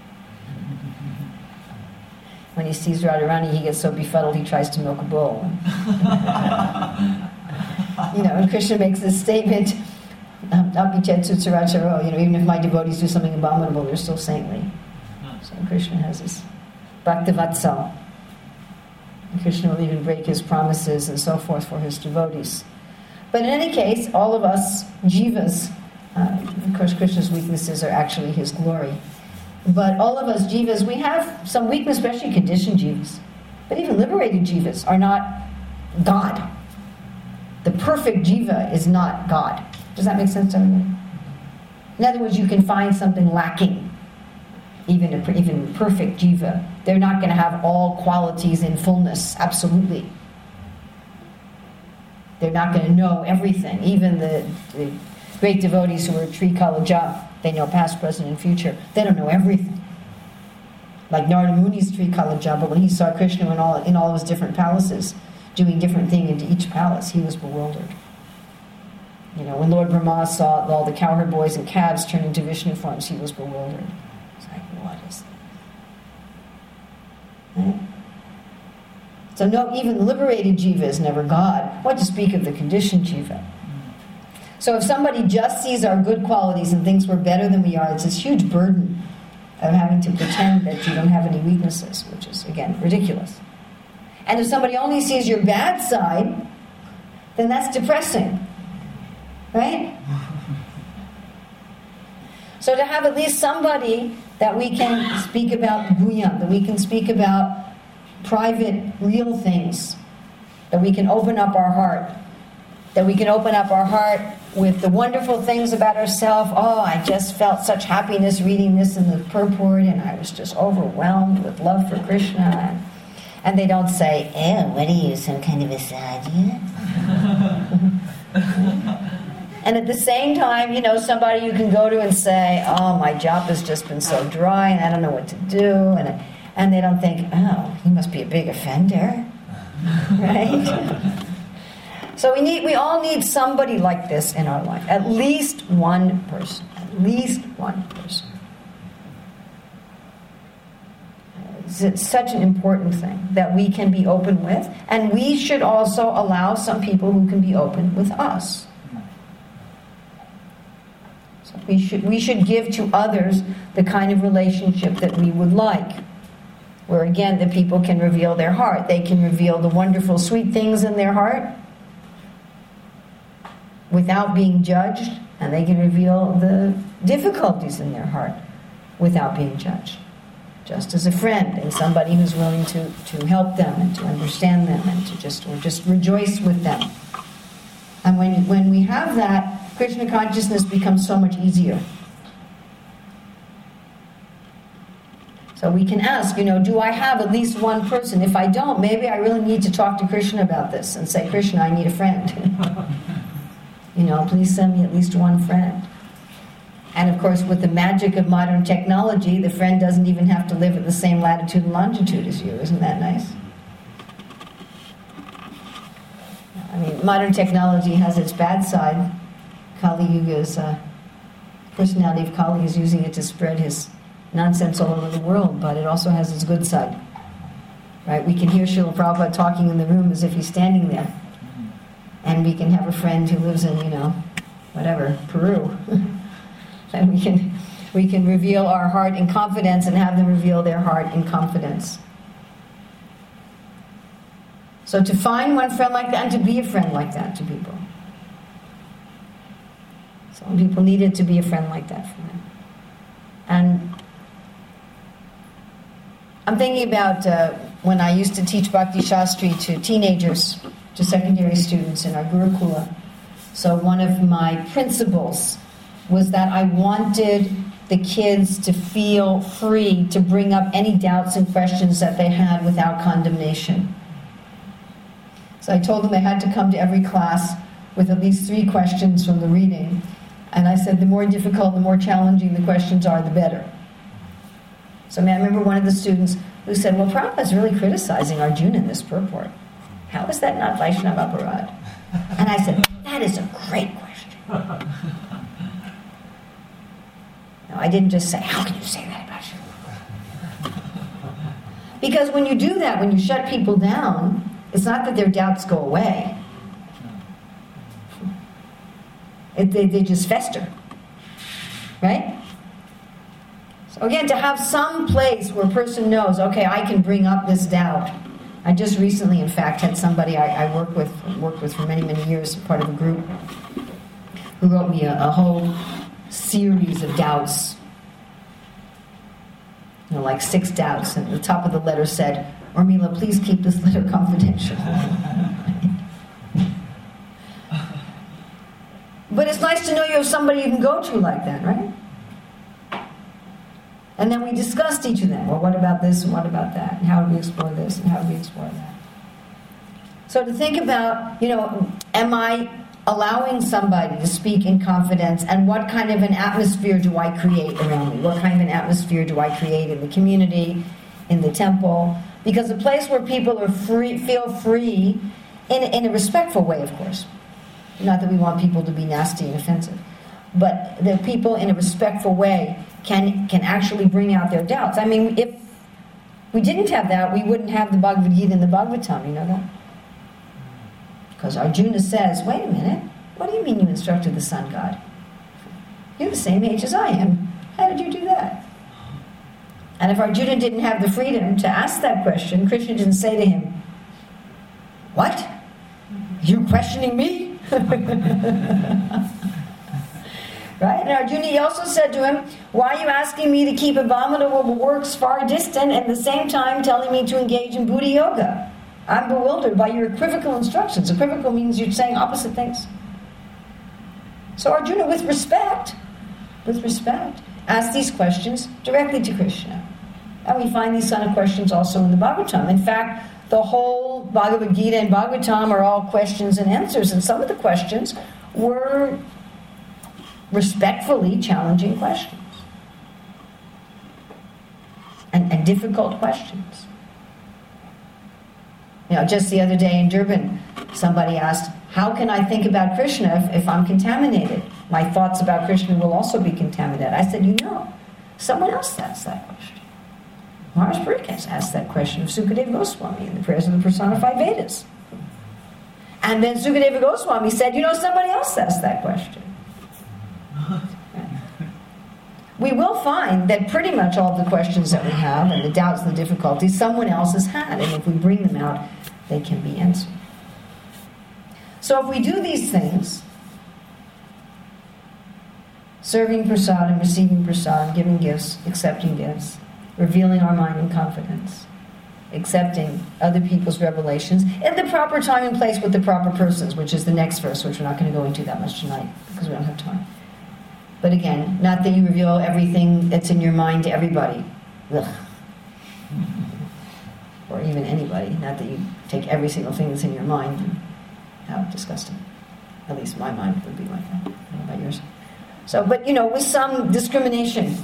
When he sees Radharani, he gets so befuddled he tries to milk a bull. You know, and Krishna makes this statement, um, Apichetsutsaracharo, you know, even if my devotees do something abominable, they're still saintly. So Krishna has this Bhaktivatsal. And Krishna will even break his promises and so forth for his devotees. But in any case, all of us jivas, uh, of course Krishna's weaknesses are actually his glory, but all of us jivas, we have some weakness, especially conditioned jivas. But even liberated jivas are not God. The perfect jiva is not God. Does that make sense to everybody? In other words, you can find something lacking, even a even perfect jiva. They're not going to have all qualities in fullness, absolutely. They're not going to know everything. Even the, the great devotees who are Trikala, they know past, present, and future. They don't know everything. Like Narada Muni's Trikala, but when he saw Krishna in all, in all his different palaces, doing different things into each palace, he was bewildered. You know, when Lord Brahma saw all the cowherd boys and calves turn into Vishnu forms, he was bewildered. It's like, what is that? Right? So no, even liberated jiva is never God. What to speak of the conditioned jiva? So if somebody just sees our good qualities and thinks we're better than we are, it's this huge burden of having to pretend that you don't have any weaknesses, which is, again, ridiculous. And if somebody only sees your bad side, then that's depressing. Right? So to have at least somebody that we can speak about guya, that we can speak about private, real things, that we can open up our heart, that we can open up our heart with the wonderful things about ourselves. Oh, I just felt such happiness reading this in the purport, and I was just overwhelmed with love for Krishna. And they don't say, "Oh, what are you, some kind of a sadhya?" And at the same time, you know, somebody you can go to and say, "Oh, my job has just been so dry, and I don't know what to do," and and they don't think, "Oh, he must be a big offender," right? So we need, we all need somebody like this in our life. At least one person. At least one person. It's such an important thing that we can be open with, and we should also allow some people who can be open with us. So we should we should give to others the kind of relationship that we would like, where again the people can reveal their heart. They can reveal the wonderful, sweet things in their heart without being judged, and they can reveal the difficulties in their heart without being judged. Just as a friend and somebody who's willing to, to help them and to understand them and to just or just rejoice with them. And when when we have that, Krishna consciousness becomes so much easier. So we can ask, you know, do I have at least one person? If I don't, maybe I really need to talk to Krishna about this and say, Krishna, I need a friend. You know, please send me at least one friend. And of course, with the magic of modern technology, the friend doesn't even have to live at the same latitude and longitude as you. Isn't that nice? I mean, modern technology has its bad side. Kali Yuga's uh, personality of Kali is using it to spread his nonsense all over the world, but it also has its good side. Right? We can hear Srila Prabhupada talking in the room as if he's standing there. And we can have a friend who lives in, you know, whatever, Peru. And we can we can reveal our heart in confidence and have them reveal their heart in confidence. So to find one friend like that and to be a friend like that to people. Some people needed to be a friend like that for them. And I'm thinking about uh, when I used to teach Bhakti Shastri to teenagers, to secondary students in our Gurukula. So one of my principles was that I wanted the kids to feel free to bring up any doubts and questions that they had without condemnation. So I told them they had to come to every class with at least three questions from the reading. And I said the more difficult, the more challenging the questions are, the better. So I, mean, I remember one of the students who said, well, Prabhupada's really criticizing Arjuna in this purport. How is that not Vaishnava Aparad? And I said, that is a great question. No, I didn't just say, how can you say that about you? Because when you do that, when you shut people down, it's not that their doubts go away. It, they, they just fester. Right? So again, to have some place where a person knows, okay, I can bring up this doubt. I just recently, in fact, had somebody I, I work with, worked with for many, many years, part of a group, who wrote me a, a whole series of doubts. You know, like six doubts. And the top of the letter said, Ormila, please keep this letter confidential. But it's nice to know you have somebody you can go to like that, right? And then we discussed each of them. Well, what about this and what about that? And how do we explore this and how do we explore that? So to think about, you know, am I allowing somebody to speak in confidence, and what kind of an atmosphere do I create around me? What kind of an atmosphere do I create in the community, in the temple? Because a place where people are free, feel free, in, in a respectful way, of course. Not that we want people to be nasty and offensive, but that people in a respectful way can can actually bring out their doubts. I mean, if we didn't have that, we wouldn't have the Bhagavad Gita and the Bhagavatam, you know that? Because Arjuna says, wait a minute, what do you mean you instructed the sun god? You're the same age as I am. How did you do that? And if Arjuna didn't have the freedom to ask that question, Krishna didn't say to him, what? You questioning me? Right? And Arjuna, he also said to him, why are you asking me to keep abominable works far distant and at the same time telling me to engage in Buddha yoga? I'm bewildered by your equivocal instructions. Equivocal means you're saying opposite things. So Arjuna, with respect, with respect, asked these questions directly to Krishna. And we find these kind of questions also in the Bhagavatam. In fact, the whole Bhagavad Gita and Bhagavatam are all questions and answers. And some of the questions were respectfully challenging questions. And, and difficult questions. You know, just the other day in Durban, somebody asked, how can I think about Krishna if, if I'm contaminated? My thoughts about Krishna will also be contaminated. I said, you know, someone else asked that question. Maharaj Pariksh asked that question of Sukadeva Goswami in the Prayers of the Personified Vedas. And then Sukadeva Goswami said, you know, somebody else asked that question. We will find that pretty much all of the questions that we have and the doubts and the difficulties someone else has had, and if we bring them out, they can be answered. So if we do these things, serving prasadam, receiving prasadam, giving gifts, accepting gifts, revealing our mind in confidence, accepting other people's revelations, in the proper time and place with the proper persons, which is the next verse, which we're not going to go into that much tonight, because we don't have time. But again, not that you reveal everything that's in your mind to everybody. Ugh. Or even anybody. Not that you take every single thing that's in your mind and how disgusting. At least my mind would be like that. I don't know about yours. So, but you know, with some discrimination.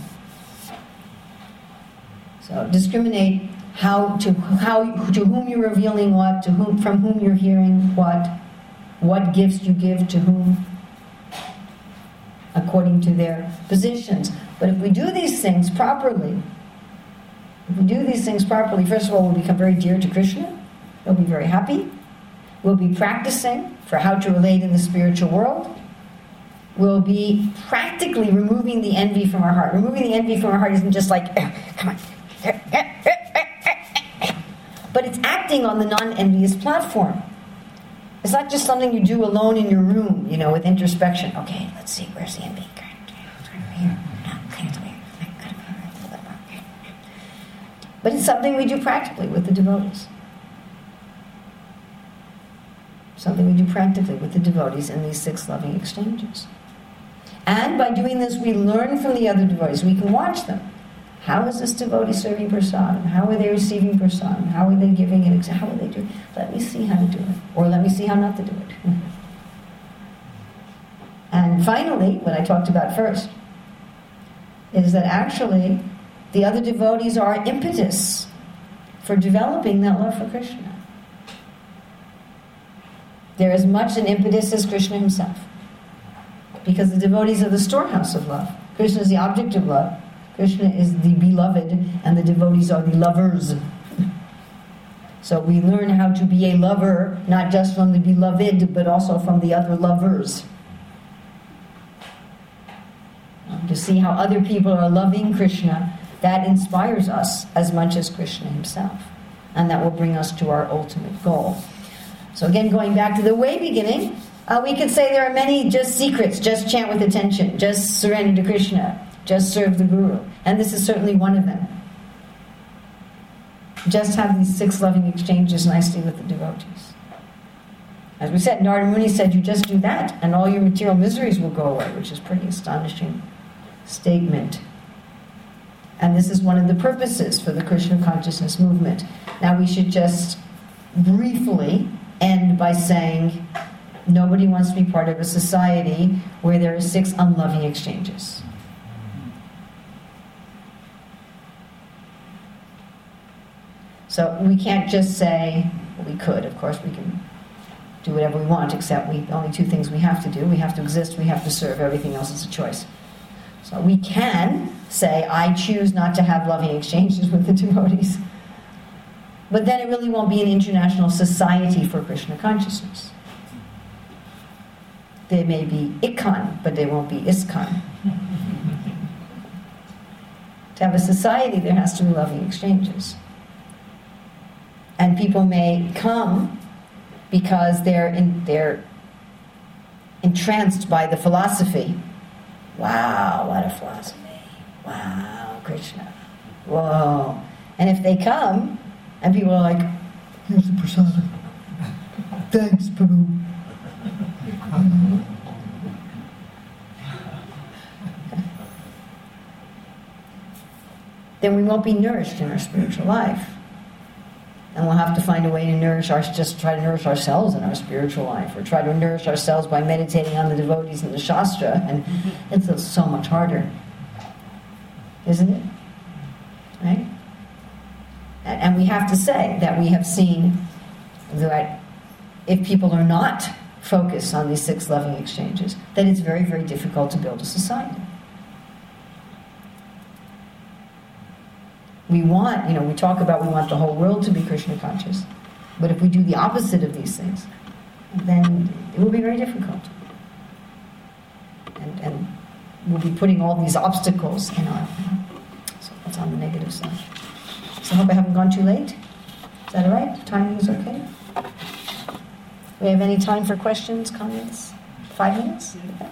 So discriminate how to how to whom you're revealing what, to whom from whom you're hearing what, what gifts you give to whom, according to their positions. But if we do these things properly, if we do these things properly, first of all, we'll become very dear to Krishna. We'll be very happy. We'll be practicing for how to relate in the spiritual world. We'll be practically removing the envy from our heart. Removing the envy from our heart isn't just like, come on. But it's acting on the non-envious platform. It's not just something you do alone in your room, you know, with introspection. Okay, let's see, where's the envy? But it's something we do practically with the devotees. Something we do practically with the devotees in these six loving exchanges. And by doing this, we learn from the other devotees. We can watch them. How is this devotee serving prasadam? How are they receiving prasadam? How are they giving it? How are they doing? Let me see how to do it. Or let me see how not to do it. And finally, what I talked about first, is that actually the other devotees are impetus for developing that love for Krishna. They're as much an impetus as Krishna himself. Because the devotees are the storehouse of love. Krishna is the object of love. Krishna is the beloved, and the devotees are the lovers. So we learn how to be a lover, not just from the beloved, but also from the other lovers. Um, to see how other people are loving Krishna, that inspires us as much as Krishna himself. And that will bring us to our ultimate goal. So again, going back to the way beginning, uh, we could say there are many just secrets, just chant with attention, just surrender to Krishna, just serve the Guru. And this is certainly one of them. Just have these six loving exchanges nicely with the devotees. As we said, Narada Muni said, you just do that and all your material miseries will go away, which is a pretty astonishing statement. And this is one of the purposes for the Krishna consciousness movement. Now we should just briefly end by saying, nobody wants to be part of a society where there are six unloving exchanges. So we can't just say, well, we could, of course we can do whatever we want, except we only two things we have to do. We have to exist, we have to serve, everything else is a choice. So we can say, I choose not to have loving exchanges with the devotees. But then it really won't be an international society for Krishna consciousness. There may be IKCON, but there won't be ISKCON. To have a society, there has to be loving exchanges. And people may come because they're in, they're entranced by the philosophy. Wow, what a philosophy. Wow, Krishna. Whoa. And if they come, and people are like, here's the prasadam. Thanks, Prabhu. Then we won't be nourished in our spiritual life. And we'll have to find a way to nourish our, just try to nourish ourselves in our spiritual life, or try to nourish ourselves by meditating on the devotees in the Shastra, and it's so much harder, isn't it? Right? And, and we have to say that we have seen that if people are not focused on these six loving exchanges, then it's very, very difficult to build a society. We want, you know, we talk about we want the whole world to be Krishna conscious. But if we do the opposite of these things, then it will be very difficult. And, and we'll be putting all these obstacles in our... So that's on the negative side. So I hope I haven't gone too late. Is that all right? Timing is okay? Do we have any time for questions, comments? Five minutes? Okay.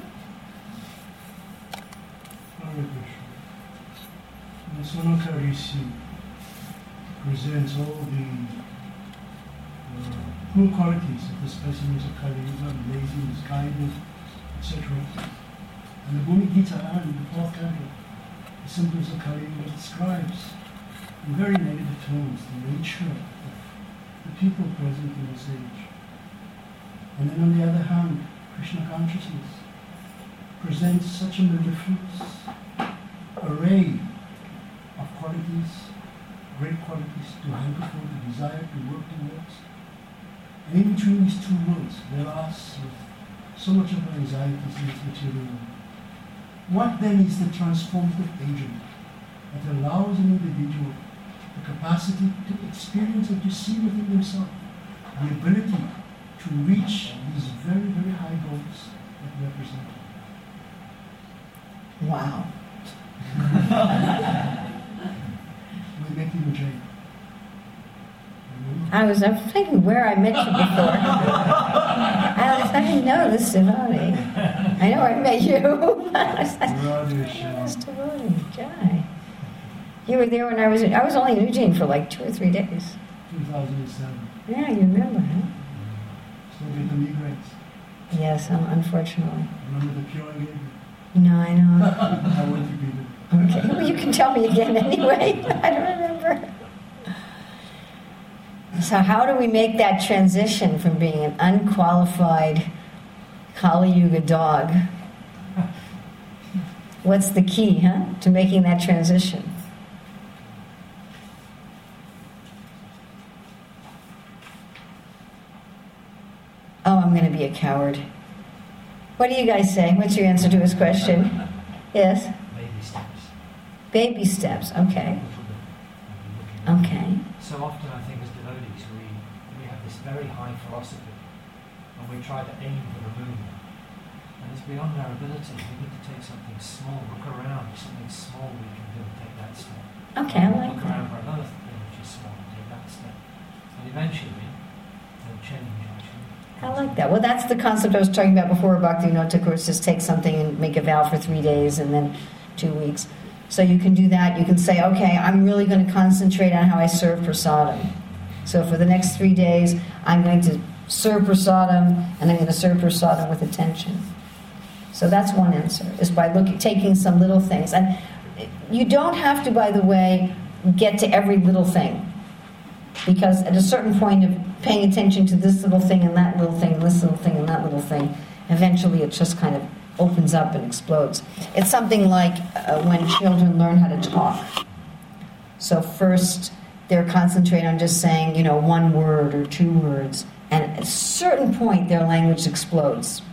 The Sonaka Rishi presents all the uh, poor qualities of the specimens of Kali Yuga, laziness, kindness, et cetera. And the Bhumi Gita, and the fourth canto, the symptoms of Kali Yuga describes in very negative terms the nature of the people present in this age. And then on the other hand, Krishna consciousness presents such a magnificent array of qualities, great qualities to hanker for, to desire, to work towards. And in between these two worlds, there are so much of anxieties in this material world. What then is the transformative agent that allows an individual the capacity to experience and to see within himself the ability to reach these very, very high goals that we are presenting? Wow. We met you, Jay. I was, I was thinking where I met you before. I, was, I didn't know this devotee. I know I met you. I was like, this devotee guy. You were there when I was, I was only in Ujjain for like two or three days. two thousand seven. Yeah, you remember, huh? Still get the migraines. Yes, um, unfortunately. Remember the cure I gave you? No, I know. I went to be there. Okay, well you can tell me again anyway. I don't remember. So how do we make that transition from being an unqualified Kali Yuga dog? What's the key, huh, to making that transition? Oh, I'm going to be a coward. What do you guys say? What's your answer to his question? Yes? Baby steps. Baby steps, okay. Okay. So often I think as devotees we, we have this very high philosophy and we try to aim for the moon. And it's it's beyond our ability. We need to take something small, look around, something small we can do, take that step. Okay, I like Look that. around for another thing which is small, take that step. And eventually, they'll change, actually. I like that. Well, that's the concept I was talking about before. Bhaktivinoda Thakur says take something and make a vow for three days and then two weeks. So you can do that. You can say, okay, I'm really going to concentrate on how I serve prasadam. So for the next three days, I'm going to serve prasadam, and I'm going to serve prasadam with attention. So that's one answer, is by looking, taking some little things. And you don't have to, by the way, get to every little thing. Because at a certain point of paying attention to this little thing and that little thing and this little thing and that little thing, eventually it just kind of opens up and explodes. It's something like uh, when children learn how to talk. So first they're concentrating on just saying, you know, one word or two words, and at a certain point their language explodes.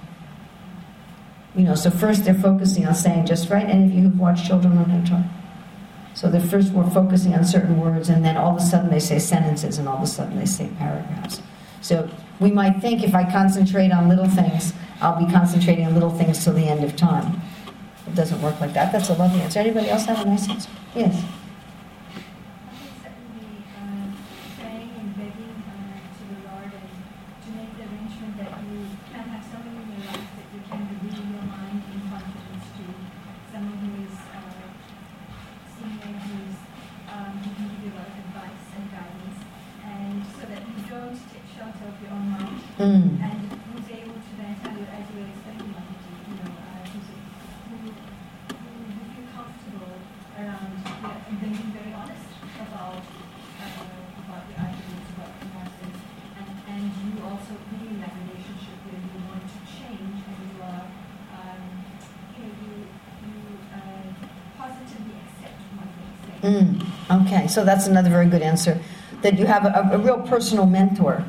You know, so first they're focusing on saying just right. Any of you who've watched children learn how to talk? So they're first we're focusing on certain words, and then all of a sudden they say sentences, and all of a sudden they say paragraphs. So we might think if I concentrate on little things, I'll be concentrating on little things till the end of time. It doesn't work like that. That's a lovely answer. Anybody else have a nice answer? Yes. I think certainly uh, praying and begging uh, to the Lord and to make the arrangement that you can have someone in your life that you can reveal your mind in confidence to, someone who is uh, senior, who is um, who can give you a lot of advice and guidance, and so that you don't take shelter of your own mind, Mm. and who's able to then tell you, as you were explaining, Mahiji, you know, uh, who's a, who, who you feel comfortable around, yeah, and then being very honest about uh, about the ideas, about the masses, and, and you also being in that relationship where you want to change and you are, um, you know, you, you uh, positively accept what they say. Mm. Okay, so that's another very good answer. That you have a, a real personal mentor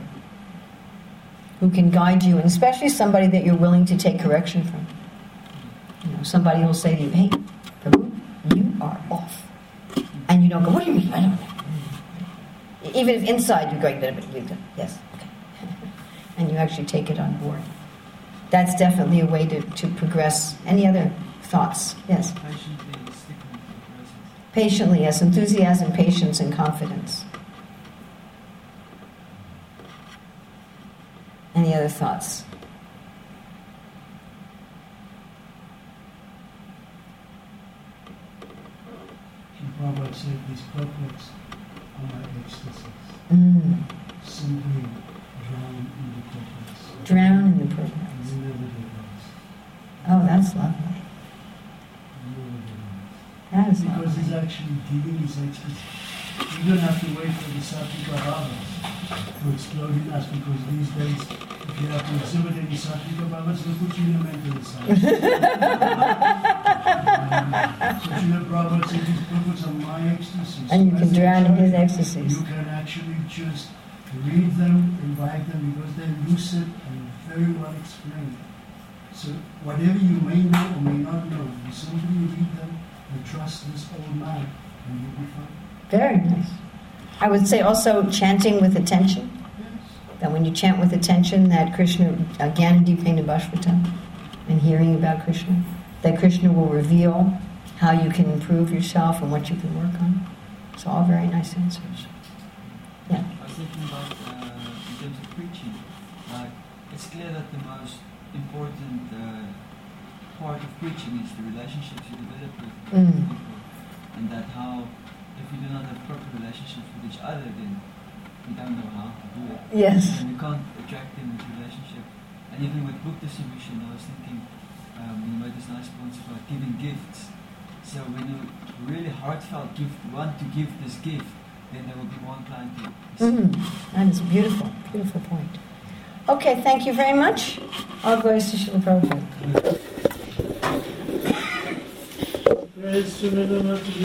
who can guide you, and especially somebody that you're willing to take correction from. You know, somebody will say to you, "Hey, Prabhu, you are off," and you don't go, "What do you mean? I don't know." Even if inside you're going, "Yes, okay," and you actually take it on board. That's definitely a way to, to progress. Any other thoughts? Yes. Patiently stick with the process. Patiently, yes, enthusiasm, patience, and confidence. Any other thoughts? And Prabhupada said, these perplexed are my ecstasies. Mm. Simply drown in the perplex. Drown in the And perplex. you never get lost. Oh, that's lovely. You never get lost. That is Because lovely. he's actually giving his ecstasy. You don't have to wait for the Satvika Bhavas to explode in us, because these days, if you have to exhibit any Satvika Bhavas, they'll put you in a mental asylum. So Srila Prabhupada said, these purposes are my ecstasies. And you So can as a drown in his child, ecstasies. You can actually just read them, invite them, because they're lucid and very well explained. So whatever you may know or may not know, you simply read them and trust this old man, and you'll be fine. Very nice. I would say also chanting with attention. Yes. That when you chant with attention, that Krishna, uh, Gyanadipena Bhashvatam, and hearing about Krishna, that Krishna will reveal how you can improve yourself and what you can work on. So all very nice answers. Yeah. I was thinking about, uh, in terms of preaching, like, it's clear that the most important uh, part of preaching is the relationships you develop with Mm. people. And that how, if we do not have proper relationships with each other, then we don't know how to do it. Yes. And we can't attract them into relationship. And even with book distribution, I was thinking, um, you made this nice point about giving gifts. So when you really heartfelt gift, want to give this gift, then there will be one client to receive. Mm. That is beautiful. Beautiful point. Okay, thank you very much. All glories to Srila Prabhupada. Praise to